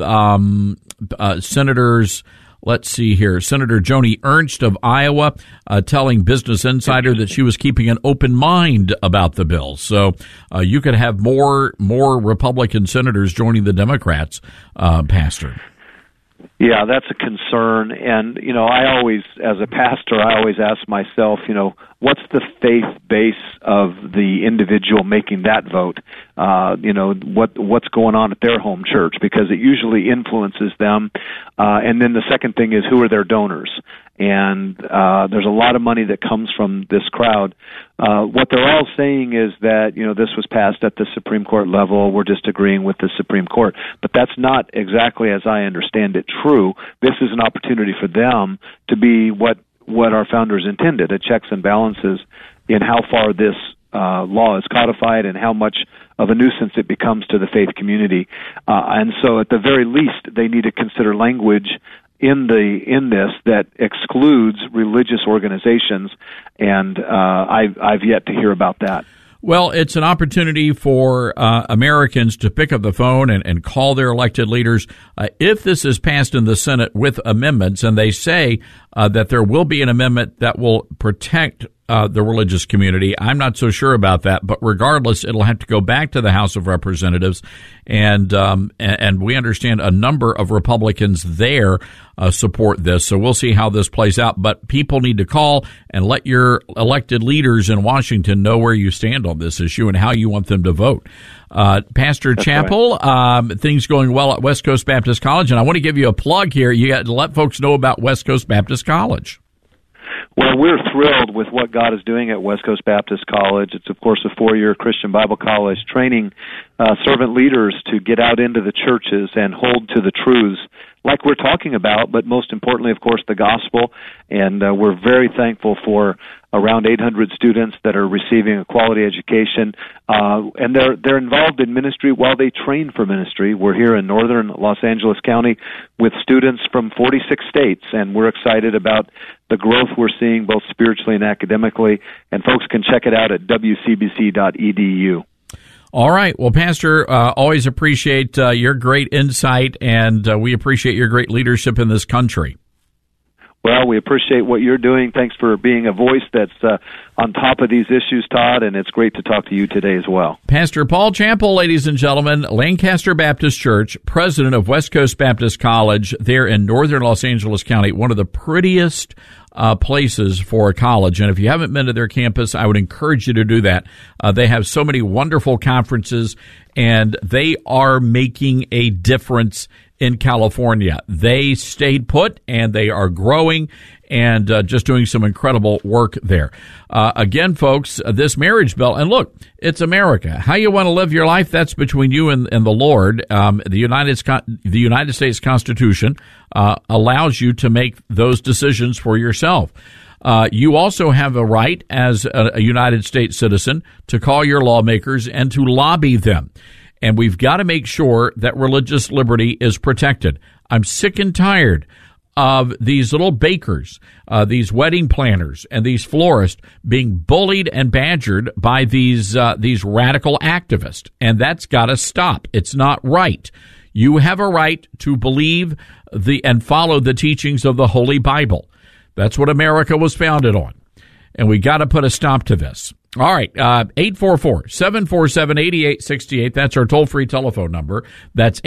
senators. Let's see here. Senator Joni Ernst of Iowa telling Business Insider that she was keeping an open mind about the bill. So you could have more Republican senators joining the Democrats, Pastor.
Yeah, that's a concern. And, I always, as a pastor, I always ask myself, what's the faith base of the individual making that vote? What's going on at their home church? Because it usually influences them. And then the second thing is, who are their donors? And there's a lot of money that comes from this crowd. What they're all saying is that, this was passed at the Supreme Court level. We're just agreeing with the Supreme Court. But that's not exactly, as I understand it, true. This is an opportunity for them to be what our founders intended, a checks and balances in how far this law is codified and how much of a nuisance it becomes to the faith community. And so at the very least, they need to consider language in this that excludes religious organizations, and I've yet to hear about that.
Well, it's an opportunity for Americans to pick up the phone and call their elected leaders. If this is passed in the Senate with amendments, and they say that there will be an amendment that will protect the religious community, I'm not so sure about that. But regardless, it'll have to go back to the House of Representatives, and we understand a number of Republicans there support this. So we'll see how this plays out. But people need to call and let your elected leaders in Washington know where you stand on this issue and how you want them to vote. Pastor
That's
Chappell,
right.
Things going well at West Coast Baptist College, and I want to give you a plug here. You got to let folks know about West Coast Baptist College.
Well, we're thrilled with what God is doing at West Coast Baptist College. It's, of course, a 4-year Christian Bible college training servant leaders to get out into the churches and hold to the truths like we're talking about, but most importantly, of course, the gospel. And we're very thankful for around 800 students that are receiving a quality education, and they're involved in ministry while they train for ministry. We're here in northern Los Angeles County with students from 46 states, and we're excited about the growth we're seeing both spiritually and academically, and folks can check it out at wcbc.edu.
All right. Well, Pastor, always appreciate your great insight, and we appreciate your great leadership in this country.
Well, we appreciate what you're doing. Thanks for being a voice that's on top of these issues, Todd, and it's great to talk to you today as well.
Pastor Paul Champel, ladies and gentlemen, Lancaster Baptist Church, president of West Coast Baptist College there in northern Los Angeles County, one of the prettiest places for a college. And if you haven't been to their campus, I would encourage you to do that. They have so many wonderful conferences, and they are making a difference in California. They stayed put, and they are growing and just doing some incredible work there. Again, folks, this marriage bill, and look, it's America. How you want to live your life, that's between you and the Lord. The United States Constitution allows you to make those decisions for yourself. You also have a right as a United States citizen to call your lawmakers and to lobby them. And we've got to make sure that religious liberty is protected. I'm sick and tired of these little bakers, these wedding planners, and these florists being bullied and badgered by these radical activists. And that's got to stop. It's not right. You have a right to believe and follow the teachings of the Holy Bible. That's what America was founded on. And we got to put a stop to this. All right, 844-747-8868. That's our toll-free telephone number. That's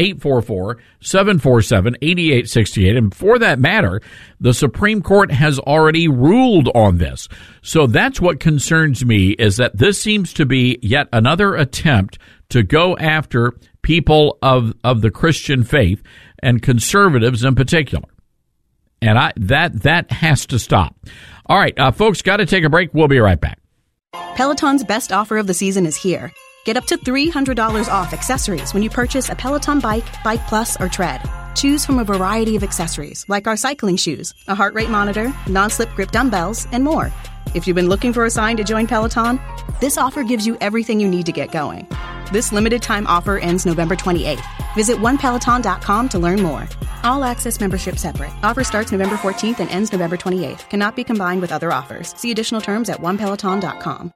844-747-8868. And for that matter, the Supreme Court has already ruled on this. So that's what concerns me, is that this seems to be yet another attempt to go after people of the Christian faith and conservatives in particular. And that has to stop. All right, folks, got to take a break. We'll be right back.
Peloton's best offer of the season is here. Get up to $300 off accessories when you purchase a Peloton bike, Bike Plus, or Tread. Choose from a variety of accessories like our cycling shoes, a heart rate monitor, non-slip grip dumbbells, and more. If you've been looking for a sign to join Peloton, this offer gives you everything you need to get going. This limited time offer ends November 28th. Visit onepeloton.com to learn more. All access membership separate. Offer starts November 14th and ends November 28th. Cannot be combined with other offers. See additional terms at onepeloton.com.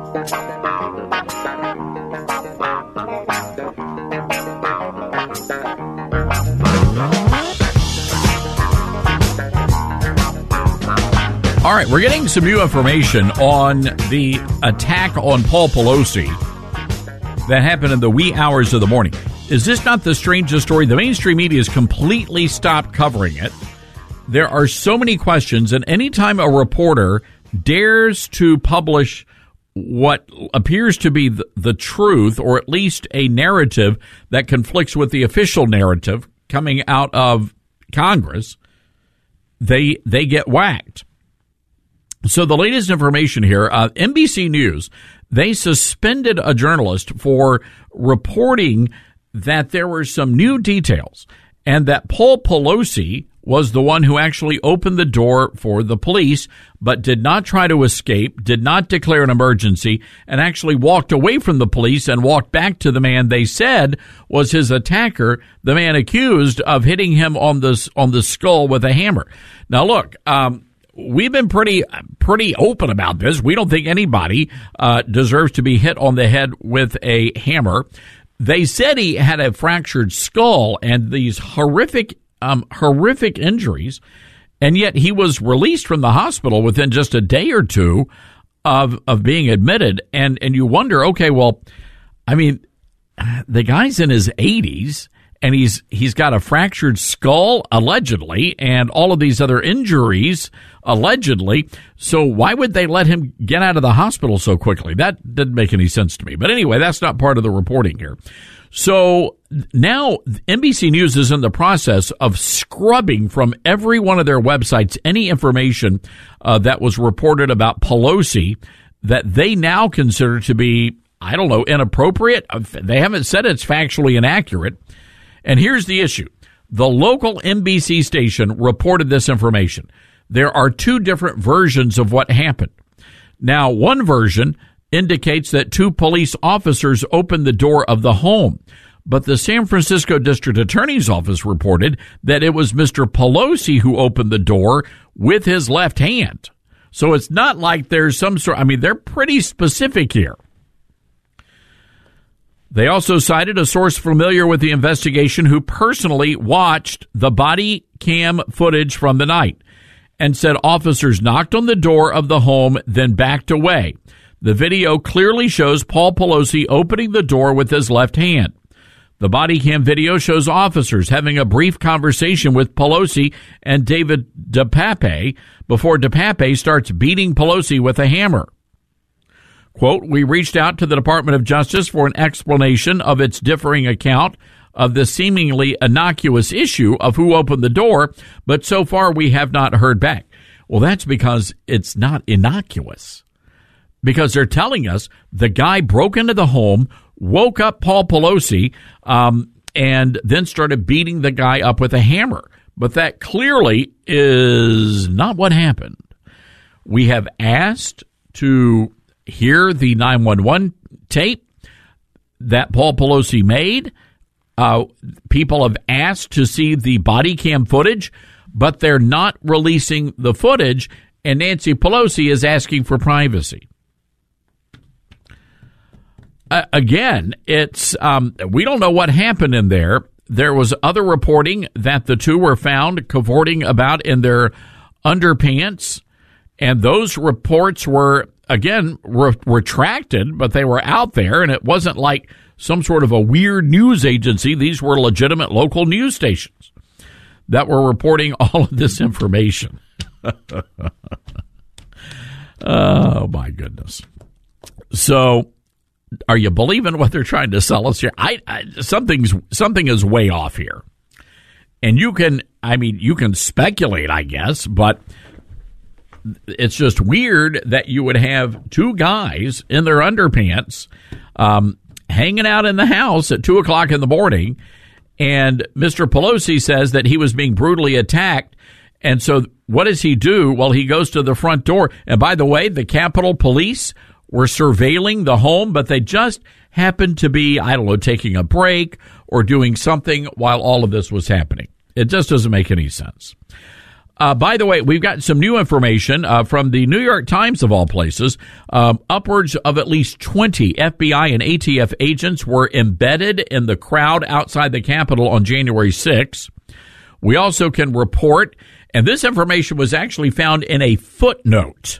All right, we're getting some new information on the attack on Paul Pelosi that happened in the wee hours of the morning. Is this not the strangest story? The mainstream media has completely stopped covering it. There are so many questions, and anytime a reporter dares to publish what appears to be the truth, or at least a narrative that conflicts with the official narrative coming out of Congress, they get whacked. So the latest information here, NBC News, they suspended a journalist for reporting that there were some new details and that Paul Pelosi was the one who actually opened the door for the police, but did not try to escape, did not declare an emergency, and actually walked away from the police and walked back to the man they said was his attacker, the man accused of hitting him on the skull with a hammer. Now, look, we've been pretty open about this. We don't think anybody deserves to be hit on the head with a hammer. They said he had a fractured skull and these horrific injuries, and yet he was released from the hospital within just a day or two of being admitted. And you wonder, okay, well, I mean, the guy's in his 80s. And he's got a fractured skull, allegedly, and all of these other injuries, allegedly. So why would they let him get out of the hospital so quickly? That didn't make any sense to me. But anyway, that's not part of the reporting here. So now NBC News is in the process of scrubbing from every one of their websites any information that was reported about Pelosi that they now consider to be, I don't know, inappropriate. They haven't said it's factually inaccurate. And here's the issue. The local NBC station reported this information. There are two different versions of what happened. Now, one version indicates that two police officers opened the door of the home, but the San Francisco District Attorney's Office reported that it was Mr. Pelosi who opened the door with his left hand. So it's not like there's some sort, they're pretty specific here. They also cited a source familiar with the investigation who personally watched the body cam footage from the night and said officers knocked on the door of the home, then backed away. The video clearly shows Paul Pelosi opening the door with his left hand. The body cam video shows officers having a brief conversation with Pelosi and David DePape before DePape starts beating Pelosi with a hammer. Quote, we reached out to the Department of Justice for an explanation of its differing account of the seemingly innocuous issue of who opened the door, but so far we have not heard back. Well, that's because it's not innocuous. Because they're telling us the guy broke into the home, woke up Paul Pelosi, and then started beating the guy up with a hammer. But that clearly is not what happened. We have asked to hear the 911 tape that Paul Pelosi made. People have asked to see the body cam footage, but they're not releasing the footage, and Nancy Pelosi is asking for privacy. Again, it's we don't know what happened in there. There was other reporting that the two were found cavorting about in their underpants, and those reports were, again, retracted, but they were out there, and it wasn't like some sort of a weird news agency. These were legitimate local news stations that were reporting all of this information. Oh, my goodness. So, are you believing what they're trying to sell us here? Something is way off here. And you can speculate, I guess, but it's just weird that you would have two guys in their underpants hanging out in the house at 2 o'clock in the morning, and Mr. Pelosi says that he was being brutally attacked. And so what does he do? Well, he goes to the front door. And by the way, the Capitol Police were surveilling the home, but they just happened to be, taking a break or doing something while all of this was happening. It just doesn't make any sense. By the way, we've got some new information from the New York Times, of all places. Upwards of at least 20 FBI and ATF agents were embedded in the crowd outside the Capitol on January 6th. We also can report, and this information was actually found in a footnote,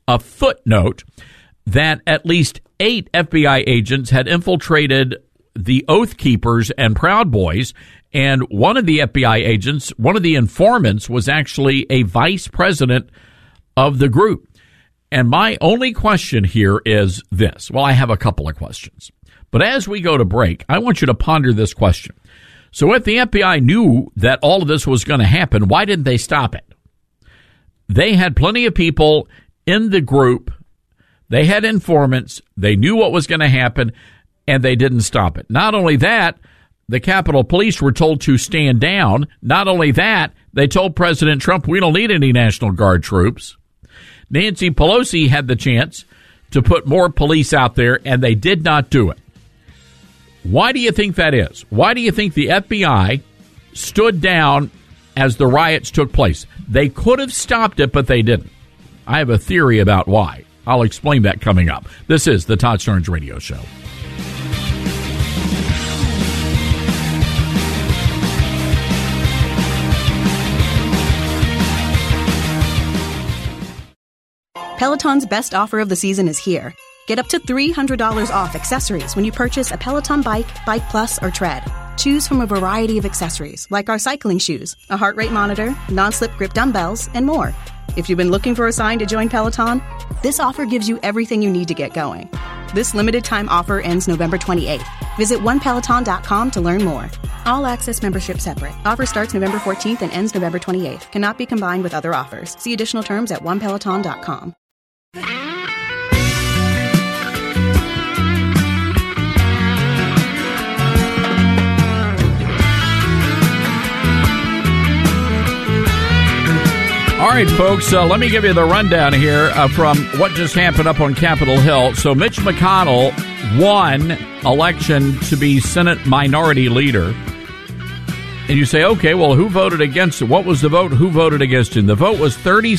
that at least 8 FBI agents had infiltrated the Oath Keepers and Proud Boys, and one of the FBI agents, one of the informants, was actually a vice president of the group. And my only question here is this. Well, I have a couple of questions. But as we go to break, I want you to ponder this question. So if the FBI knew that all of this was going to happen, why didn't they stop it? They had plenty of people in the group. They had informants. They knew what was going to happen, and they didn't stop it. Not only that, the Capitol Police were told to stand down. Not only that, they told President Trump, we don't need any National Guard troops. Nancy Pelosi had the chance to put more police out there, and they did not do it. Why do you think that is? Why do you think the FBI stood down as the riots took place? They could have stopped it, but they didn't. I have a theory about why. I'll explain that coming up. This is the Todd Starnes Radio Show.
Peloton's best offer of the season is here. Get up to $300 off accessories when you purchase a Peloton bike, Bike Plus, or Tread. Choose from a variety of accessories like our cycling shoes, a heart rate monitor, non-slip grip dumbbells, and more. If you've been looking for a sign to join Peloton, this offer gives you everything you need to get going. This limited time offer ends November 28th. Visit onepeloton.com to learn more. All access membership separate. Offer starts November 14th and ends November 28th. Cannot be combined with other offers. See additional terms at onepeloton.com.
right, folks, let me give you the rundown here from what just happened up on Capitol Hill. So Mitch McConnell won election to be Senate Minority Leader. And you say, okay, well, who voted against it? What was the vote? Who voted against him? The vote was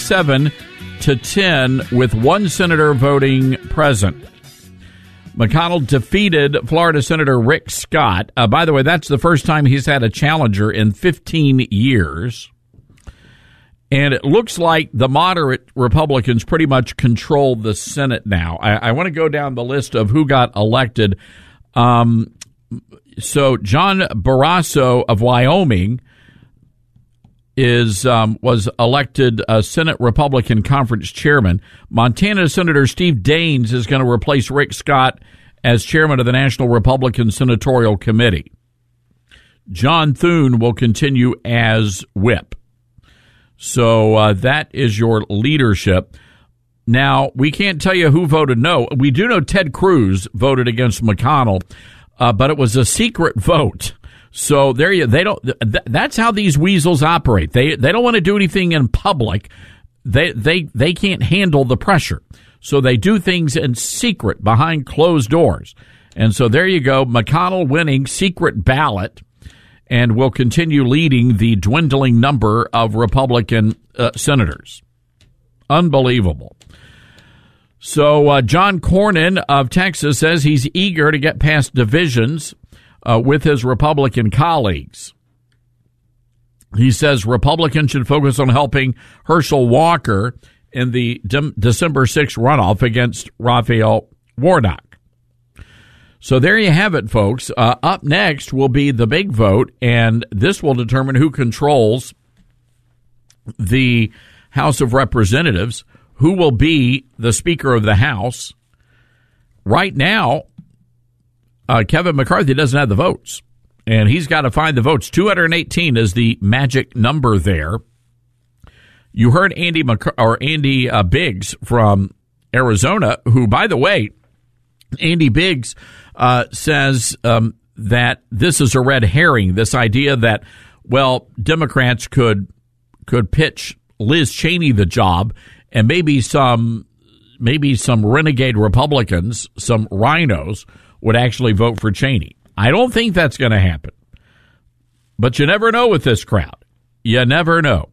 37-10 with one senator voting present. McConnell defeated Florida Senator Rick Scott. By the way, that's the first time he's had a challenger in 15 years. And it looks like the moderate Republicans pretty much control the Senate now. I want to go down the list of who got elected. So John Barrasso of Wyoming was elected Senate Republican Conference chairman. Montana Senator Steve Daines is going to replace Rick Scott as chairman of the National Republican Senatorial Committee. John Thune will continue as whip. So that is your leadership. Now, we can't tell you who voted no. We do know Ted Cruz voted against McConnell, but it was a secret vote. So that's how these weasels operate. They don't want to do anything in public. They can't handle the pressure. So they do things in secret behind closed doors. And so there you go. McConnell winning secret ballot and will continue leading the dwindling number of Republican senators. Unbelievable. So John Cornyn of Texas says he's eager to get past divisions with his Republican colleagues. He says Republicans should focus on helping Herschel Walker in the December 6th runoff against Raphael Warnock. So there you have it, folks. Up next will be the big vote, and this will determine who controls the House of Representatives, who will be the Speaker of the House. Right now, Kevin McCarthy doesn't have the votes, and he's got to find the votes. 218 is the magic number there. You heard Andy Biggs from Arizona, who, by the way, Andy Biggs says that this is a red herring, this idea that, well, Democrats could pitch Liz Cheney the job, and maybe some renegade Republicans, some rhinos, would actually vote for Cheney. I don't think that's going to happen. But you never know with this crowd. You never know.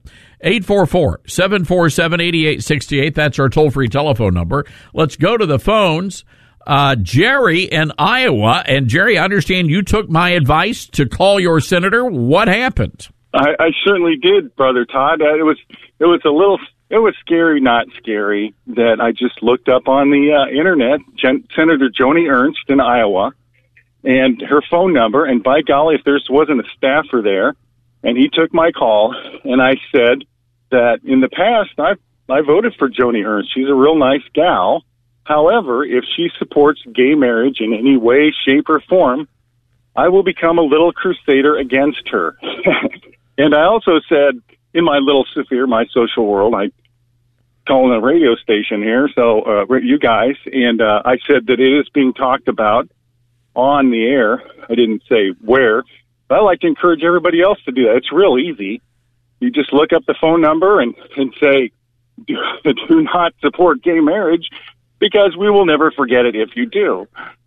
844-747-8868. That's our toll-free telephone number. Let's go to the phones. Jerry in Iowa. And Jerry, I understand you took my advice to call your senator. What happened?
I certainly did, Brother Todd. It was scary, not scary, that I just looked up on the internet Senator Joni Ernst in Iowa and her phone number. And by golly, if there wasn't a staffer there, and he took my call, and I said that in the past I voted for Joni Ernst. She's a real nice gal. However, if she supports gay marriage in any way, shape, or form, I will become a little crusader against her. And I also said, in my little sphere, my social world, I call a radio station here, so you guys, and I said that it is being talked about on the air. I didn't say where, but I like to encourage everybody else to do that. It's real easy. You just look up the phone number and say, do not support gay marriage, because we will never forget it if you do.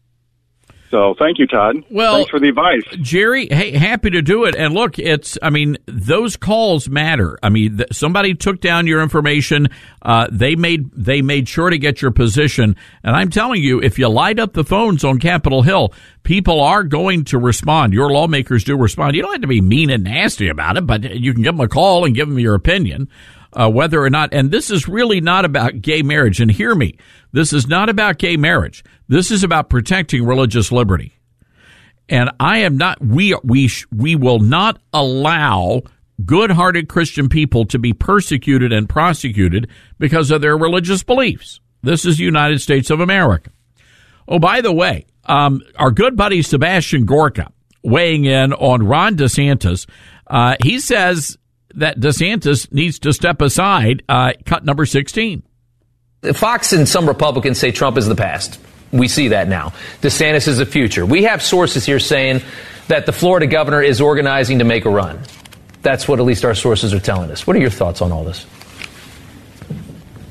So thank you, Todd.
Well,
thanks for the advice.
Jerry, hey, happy to do it. And look, those calls matter. I mean, somebody took down your information. They made sure to get your position. And I'm telling you, if you light up the phones on Capitol Hill, people are going to respond. Your lawmakers do respond. You don't have to be mean and nasty about it, but you can give them a call and give them your opinion. Whether or not, and this is really not about gay marriage, and hear me, this is not about gay marriage. This is about protecting religious liberty. And I am not, we will not allow good-hearted Christian people to be persecuted and prosecuted because of their religious beliefs. This is the United States of America. Oh, by the way, our good buddy Sebastian Gorka weighing in on Ron DeSantis, he says that DeSantis needs to step aside, cut number 16.
Fox and some Republicans say Trump is the past. We see that now. DeSantis is the future. We have sources here saying that the Florida governor is organizing to make a run. That's what at least our sources are telling us. What are your thoughts on all this?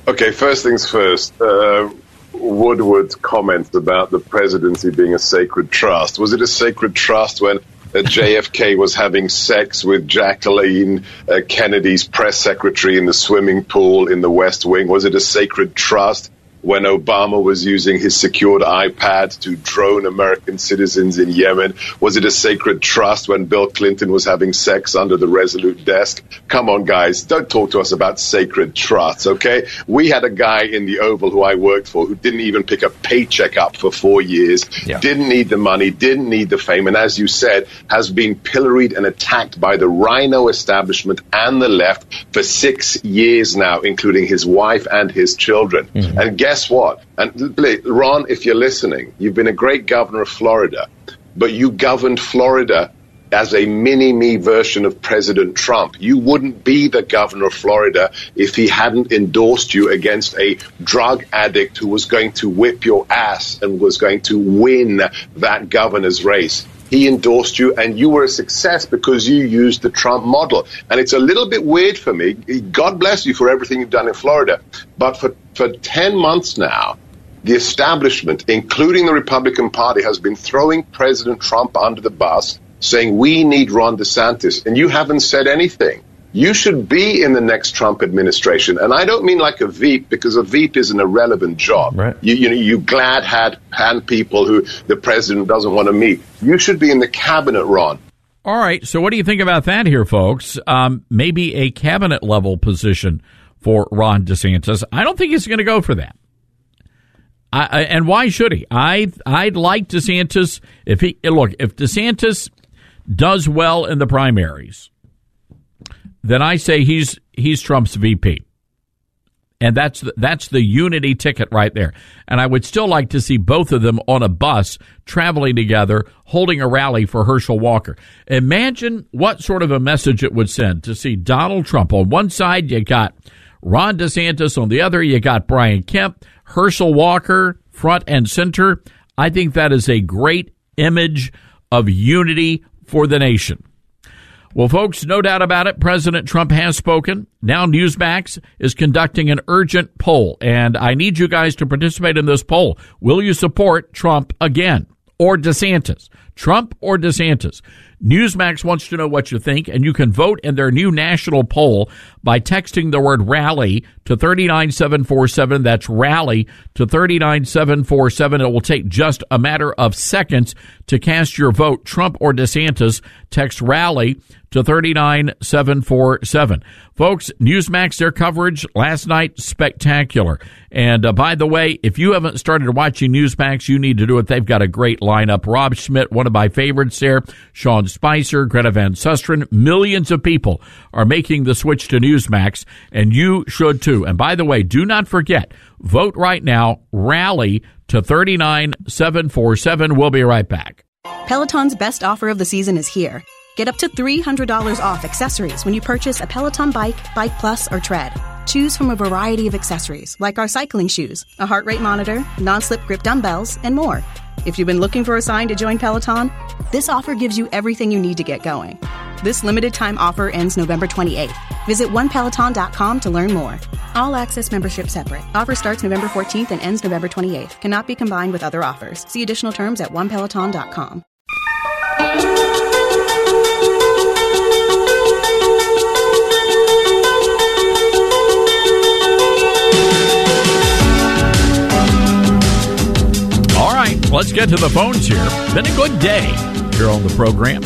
Okay, first things first. Woodward's comment about the presidency being a sacred trust. Was it a sacred trust when JFK was having sex with Jacqueline Kennedy's press secretary in the swimming pool in the West Wing? Was it a sacred trust when Obama was using his secured iPad to drone American citizens in Yemen? Was it a sacred trust when Bill Clinton was having sex under the Resolute desk? Come on, guys, don't talk to us about sacred trusts, okay? We had a guy in the Oval who I worked for who didn't even pick a paycheck up for 4 years, didn't need the money, didn't need the fame, and as you said, has been pilloried and attacked by the rhino establishment and the left for 6 years now, including his wife and his children. And guess what? And Ron, if you're listening, you've been a great governor of Florida, but you governed Florida as a mini-me version of President Trump. You wouldn't be the governor of Florida if he hadn't endorsed you against a drug addict who was going to whip your ass and was going to win that governor's race. He endorsed you, and you were a success because you used the Trump model. And it's a little bit weird for me. God bless you for everything you've done in Florida. But for 10 months now, the establishment, including the Republican Party, has been throwing President Trump under the bus, saying we need Ron DeSantis. And you haven't said anything. You should be in the next Trump administration. And I don't mean like a Veep, because a Veep is an irrelevant job. Right. You glad hand people who the president doesn't want to meet. You should be in the cabinet, Ron.
All right. So what do you think about that here, folks? Maybe a cabinet level position for Ron DeSantis. I don't think he's going to go for that. And why should he? I'd like DeSantis if DeSantis does well in the primaries, then I say he's Trump's VP. And that's the unity ticket right there. And I would still like to see both of them on a bus traveling together, holding a rally for Herschel Walker. Imagine what sort of a message it would send to see Donald Trump. On one side, you got Ron DeSantis. On the other, you got Brian Kemp, Herschel Walker, front and center. I think that is a great image of unity for the nation. Well, folks, no doubt about it, President Trump has spoken. Now Newsmax is conducting an urgent poll, and I need you guys to participate in this poll. Will you support Trump again or DeSantis? Trump or DeSantis? Newsmax wants to know what you think, and you can vote in their new national poll by texting the word rally to 39747. That's rally to 39747. It will take just a matter of seconds to cast your vote. Trump or DeSantis, text rally to 39747. Folks, Newsmax, their coverage last night, spectacular. And by the way, if you haven't started watching Newsmax, you need to do it. They've got a great lineup. Rob Schmidt, one of my favorites there, Sean Spicer, Greta Van Susteren. Millions of people are making the switch to Newsmax, and you should too. And by the way, do not forget, vote right now, rally to 39747. We'll be right back.
Peloton's best offer of the season is here. Get up to $300 off accessories when you purchase a Peloton bike, Bike Plus, or Tread. Choose from a variety of accessories like our cycling shoes, a heart rate monitor, non-slip grip dumbbells, and more. If you've been looking for a sign to join Peloton, this offer gives you everything you need to get going. This limited time offer ends November 28th. Visit onepeloton.com to learn more. All access membership separate. Offer starts November 14th and ends November 28th. Cannot be combined with other offers. See additional terms at onepeloton.com.
Let's get to the phones here. Been a good day here on the program.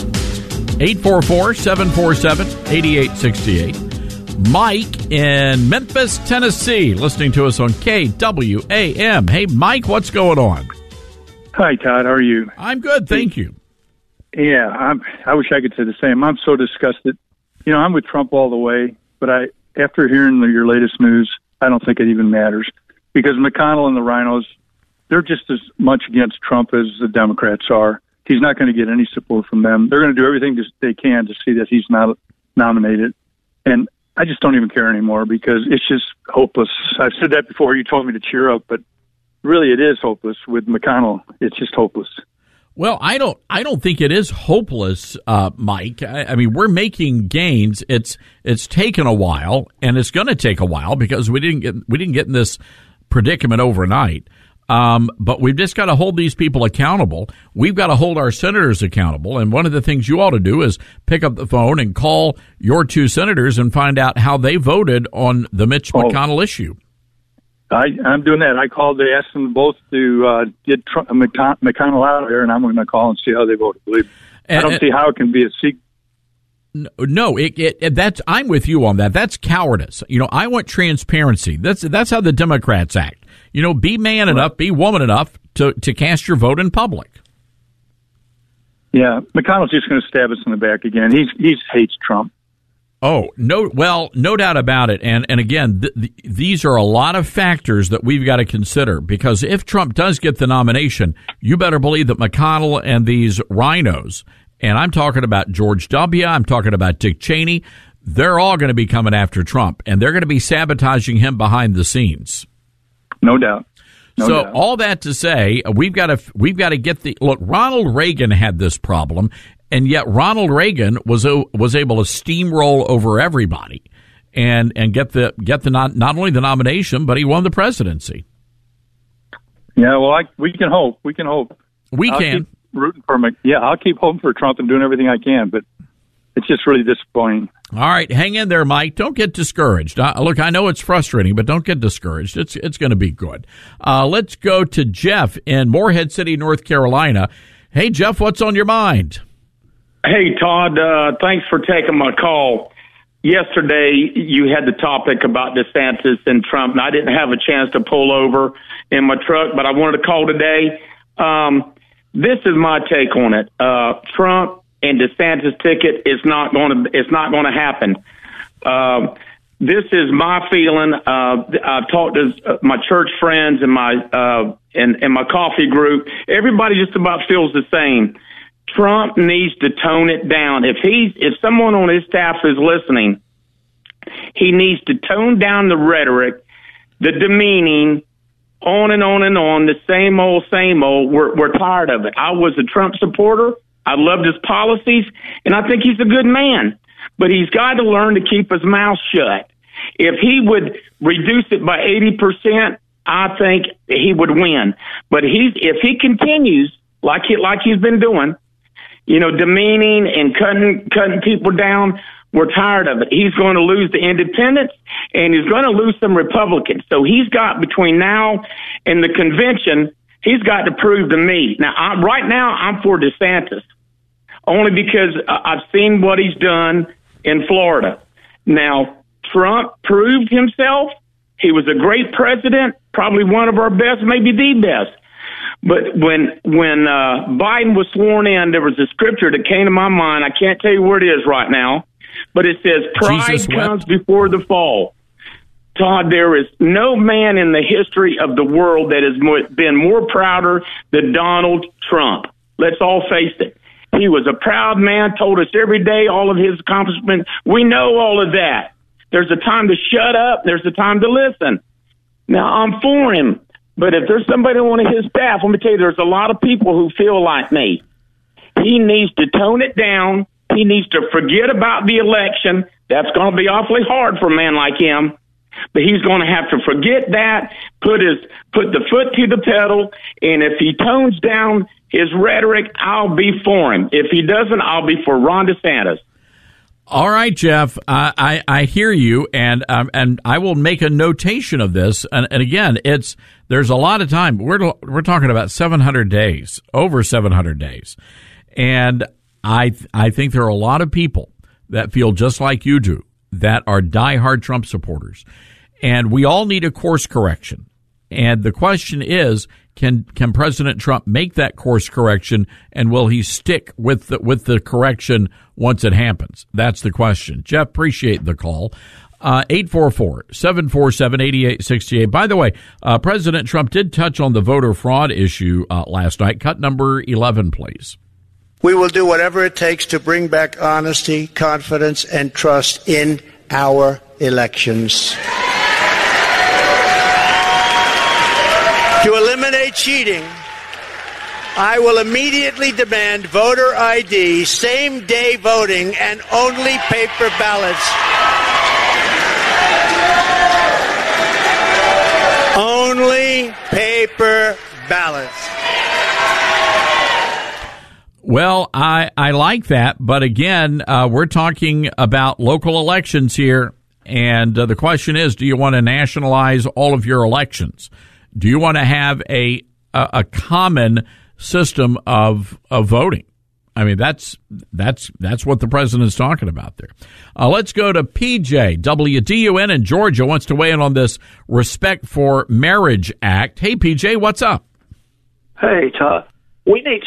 844-747-8868. Mike in Memphis, Tennessee, listening to us on KWAM. Hey, Mike, what's going on?
Hi, Todd. How are you?
I'm good, thank you.
Yeah, I wish I could say the same. I'm so disgusted. You know, I'm with Trump all the way, but after hearing your latest news, I don't think it even matters. Because McConnell and the rhinos, they're just as much against Trump as the Democrats are. He's not going to get any support from them. They're going to do everything they can to see that he's not nominated. And I just don't even care anymore because it's just hopeless. I've said that before. You told me to cheer up, but really it is hopeless with McConnell. It's just hopeless.
Well, I don't think it is hopeless, Mike. I mean, we're making gains. It's taken a while, and it's going to take a while because we didn't get in this predicament overnight. But we've just got to hold these people accountable. We've got to hold our senators accountable. And one of the things you ought to do is pick up the phone and call your two senators and find out how they voted on the Mitch McConnell issue.
I'm doing that. I called to ask them both to get McConnell out of there, and I'm going to call and see how they voted. Believe me. I don't see how it can be a secret.
No, that's I'm with you on that. That's cowardice. I want transparency. That's how the Democrats act. Be man enough, be woman enough to cast your vote in public.
Yeah, McConnell's just going to stab us in the back again. He hates Trump.
Oh, no doubt about it. And again, these are a lot of factors that we've got to consider, because if Trump does get the nomination, you better believe that McConnell and these rhinos, and I'm talking about George W., I'm talking about Dick Cheney, they're all going to be coming after Trump, and they're going to be sabotaging him behind the scenes.
No doubt. No doubt.
All that to say, we've got to get look. Ronald Reagan had this problem, and yet Ronald Reagan was able to steamroll over everybody and get not only the nomination, but he won the presidency.
Yeah, well, we can hope. We can hope.
I'll
keep rooting for him. Yeah, I'll keep hoping for Trump and doing everything I can, but it's just really disappointing.
All right, hang in there, Mike. Don't get discouraged. Look, I know it's frustrating, but don't get discouraged. It's going to be good. Let's go to Jeff in Morehead City, North Carolina. Hey, Jeff, what's on your mind?
Hey, Todd, thanks for taking my call. Yesterday, you had the topic about DeSantis and Trump, and I didn't have a chance to pull over in my truck, but I wanted to call today. This is my take on it. Trump and DeSantis ticket is not going to happen. This is my feeling. I've talked to my church friends and my coffee group. Everybody just about feels the same. Trump needs to tone it down. If someone on his staff is listening, he needs to tone down the rhetoric, the demeaning, on and on and on, the same old, same old. We're tired of it. I was a Trump supporter. I loved his policies, and I think he's a good man. But he's got to learn to keep his mouth shut. If he would reduce it by 80%, I think he would win. But if he continues like he's been doing, demeaning and cutting people down, we're tired of it. He's going to lose the independents, and he's going to lose some Republicans. So he's got, between now and the convention, he's got to prove to me. Now, right now, I'm for DeSantis, only because I've seen what he's done in Florida. Now, Trump proved himself. He was a great president, probably one of our best, maybe the best. But when Biden was sworn in, there was a scripture that came to my mind. I can't tell you where it is right now, but it says, pride comes before the fall. Todd, there is no man in the history of the world that has been more prouder than Donald Trump. Let's all face it. He was a proud man, told us every day all of his accomplishments. We know all of that. There's a time to shut up. There's a time to listen. Now, I'm for him. But if there's somebody on his staff, let me tell you, there's a lot of people who feel like me. He needs to tone it down. He needs to forget about the election. That's going to be awfully hard for a man like him. But he's going to have to forget that, put the foot to the pedal, and if he tones down his rhetoric, I'll be for him. If he doesn't, I'll be for Ron DeSantis.
All right, Jeff, I hear you, and I will make a notation of this. And again, there's a lot of time. We're talking about 700 days, over 700 days, and I think there are a lot of people that feel just like you do, that are diehard Trump supporters, and we all need a course correction. And the question is, can President Trump make that course correction, and will he stick with the correction once it happens? That's the question. Jeff, appreciate the call. 844-747-8868. By the way, President Trump did touch on the voter fraud issue last night. Cut number 11, please.
We will do whatever it takes to bring back honesty, confidence, and trust in our elections. To eliminate cheating I will immediately demand voter ID, same-day voting, and only paper ballots. Only paper ballots.
Well, I like that, but again, we're talking about local elections here, and the question is, do you want to nationalize all of your elections? Do you want to have a common system of voting? I mean, that's what the president's talking about there. Let's go to PJ. WDUN in Georgia wants to weigh in on this Respect for Marriage Act. Hey, PJ, what's up?
Hey, Todd. We need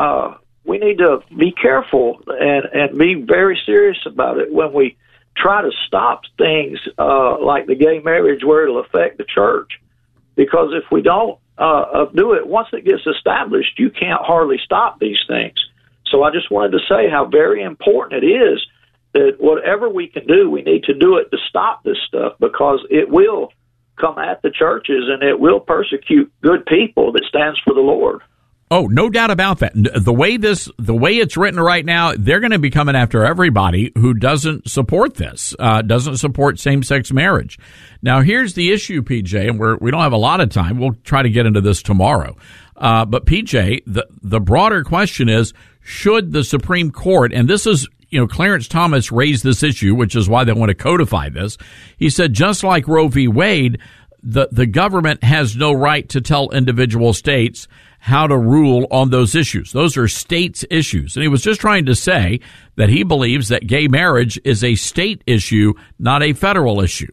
to be careful and be very serious about it when we try to stop things like the gay marriage where it'll affect the church. Because if we don't do it, once it gets established, you can't hardly stop these things. So I just wanted to say how very important it is that whatever we can do, we need to do it to stop this stuff, because it will come at the churches and it will persecute good people that stands for the Lord.
Oh, no doubt about that. The way it's written right now, they're going to be coming after everybody who doesn't support this, doesn't support same-sex marriage. Now, here's the issue, PJ, and we don't have a lot of time. We'll try to get into this tomorrow. But PJ, the broader question is, should the Supreme Court, and this is, Clarence Thomas raised this issue, which is why they want to codify this. He said, just like Roe v. Wade, the government has no right to tell individual states how to rule on those issues. Those are states' issues. And he was just trying to say that he believes that gay marriage is a state issue, not a federal issue.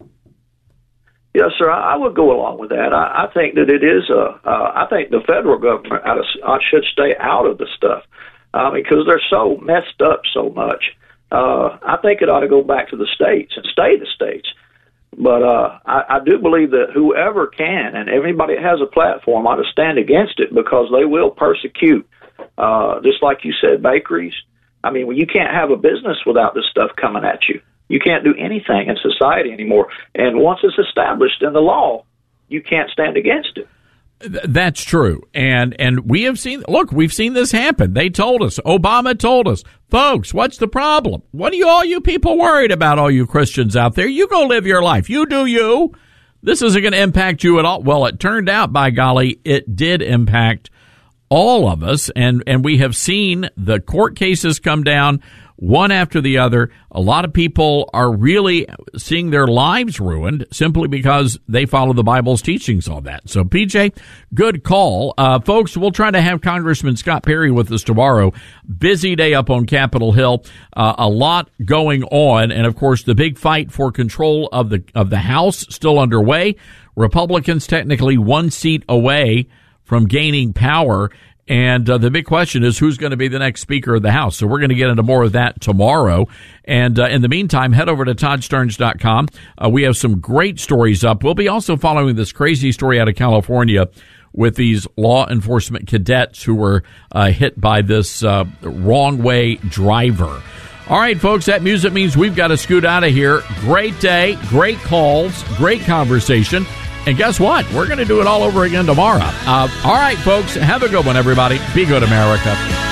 Yes, sir. I would go along with that. I think that it is I think the federal government should stay out of the stuff because they're so messed up so much. I think it ought to go back to the states and stay the states. But I do believe that whoever can and everybody that has a platform ought to stand against it, because they will persecute, just like you said, bakeries. I mean, you can't have a business without this stuff coming at you. You can't do anything in society anymore. And once it's established in the law, you can't stand against it.
That's true. And we've seen this happen. They told us, Obama told us, folks, what's the problem? What are all you people worried about, all you Christians out there? You go live your life. You do you. This isn't going to impact you at all. Well, it turned out, by golly, it did impact all of us. And we have seen the court cases come down one after the other. A lot of people are really seeing their lives ruined simply because they follow the Bible's teachings on that. So, PJ, good call. Folks, we'll try to have Congressman Scott Perry with us tomorrow. Busy day up on Capitol Hill. A lot going on. And, of course, the big fight for control of the House still underway. Republicans technically one seat away from gaining power. And the big question is, who's going to be the next Speaker of the House? So we're going to get into more of that tomorrow. And in the meantime, head over to ToddStearns.com. We have some great stories up. We'll be also following this crazy story out of California with these law enforcement cadets who were hit by this wrong-way driver. All right, folks, that music means we've got to scoot out of here. Great day, great calls, great conversation. And guess what? We're going to do it all over again tomorrow. All right, folks, have a good one, everybody. Be good, America.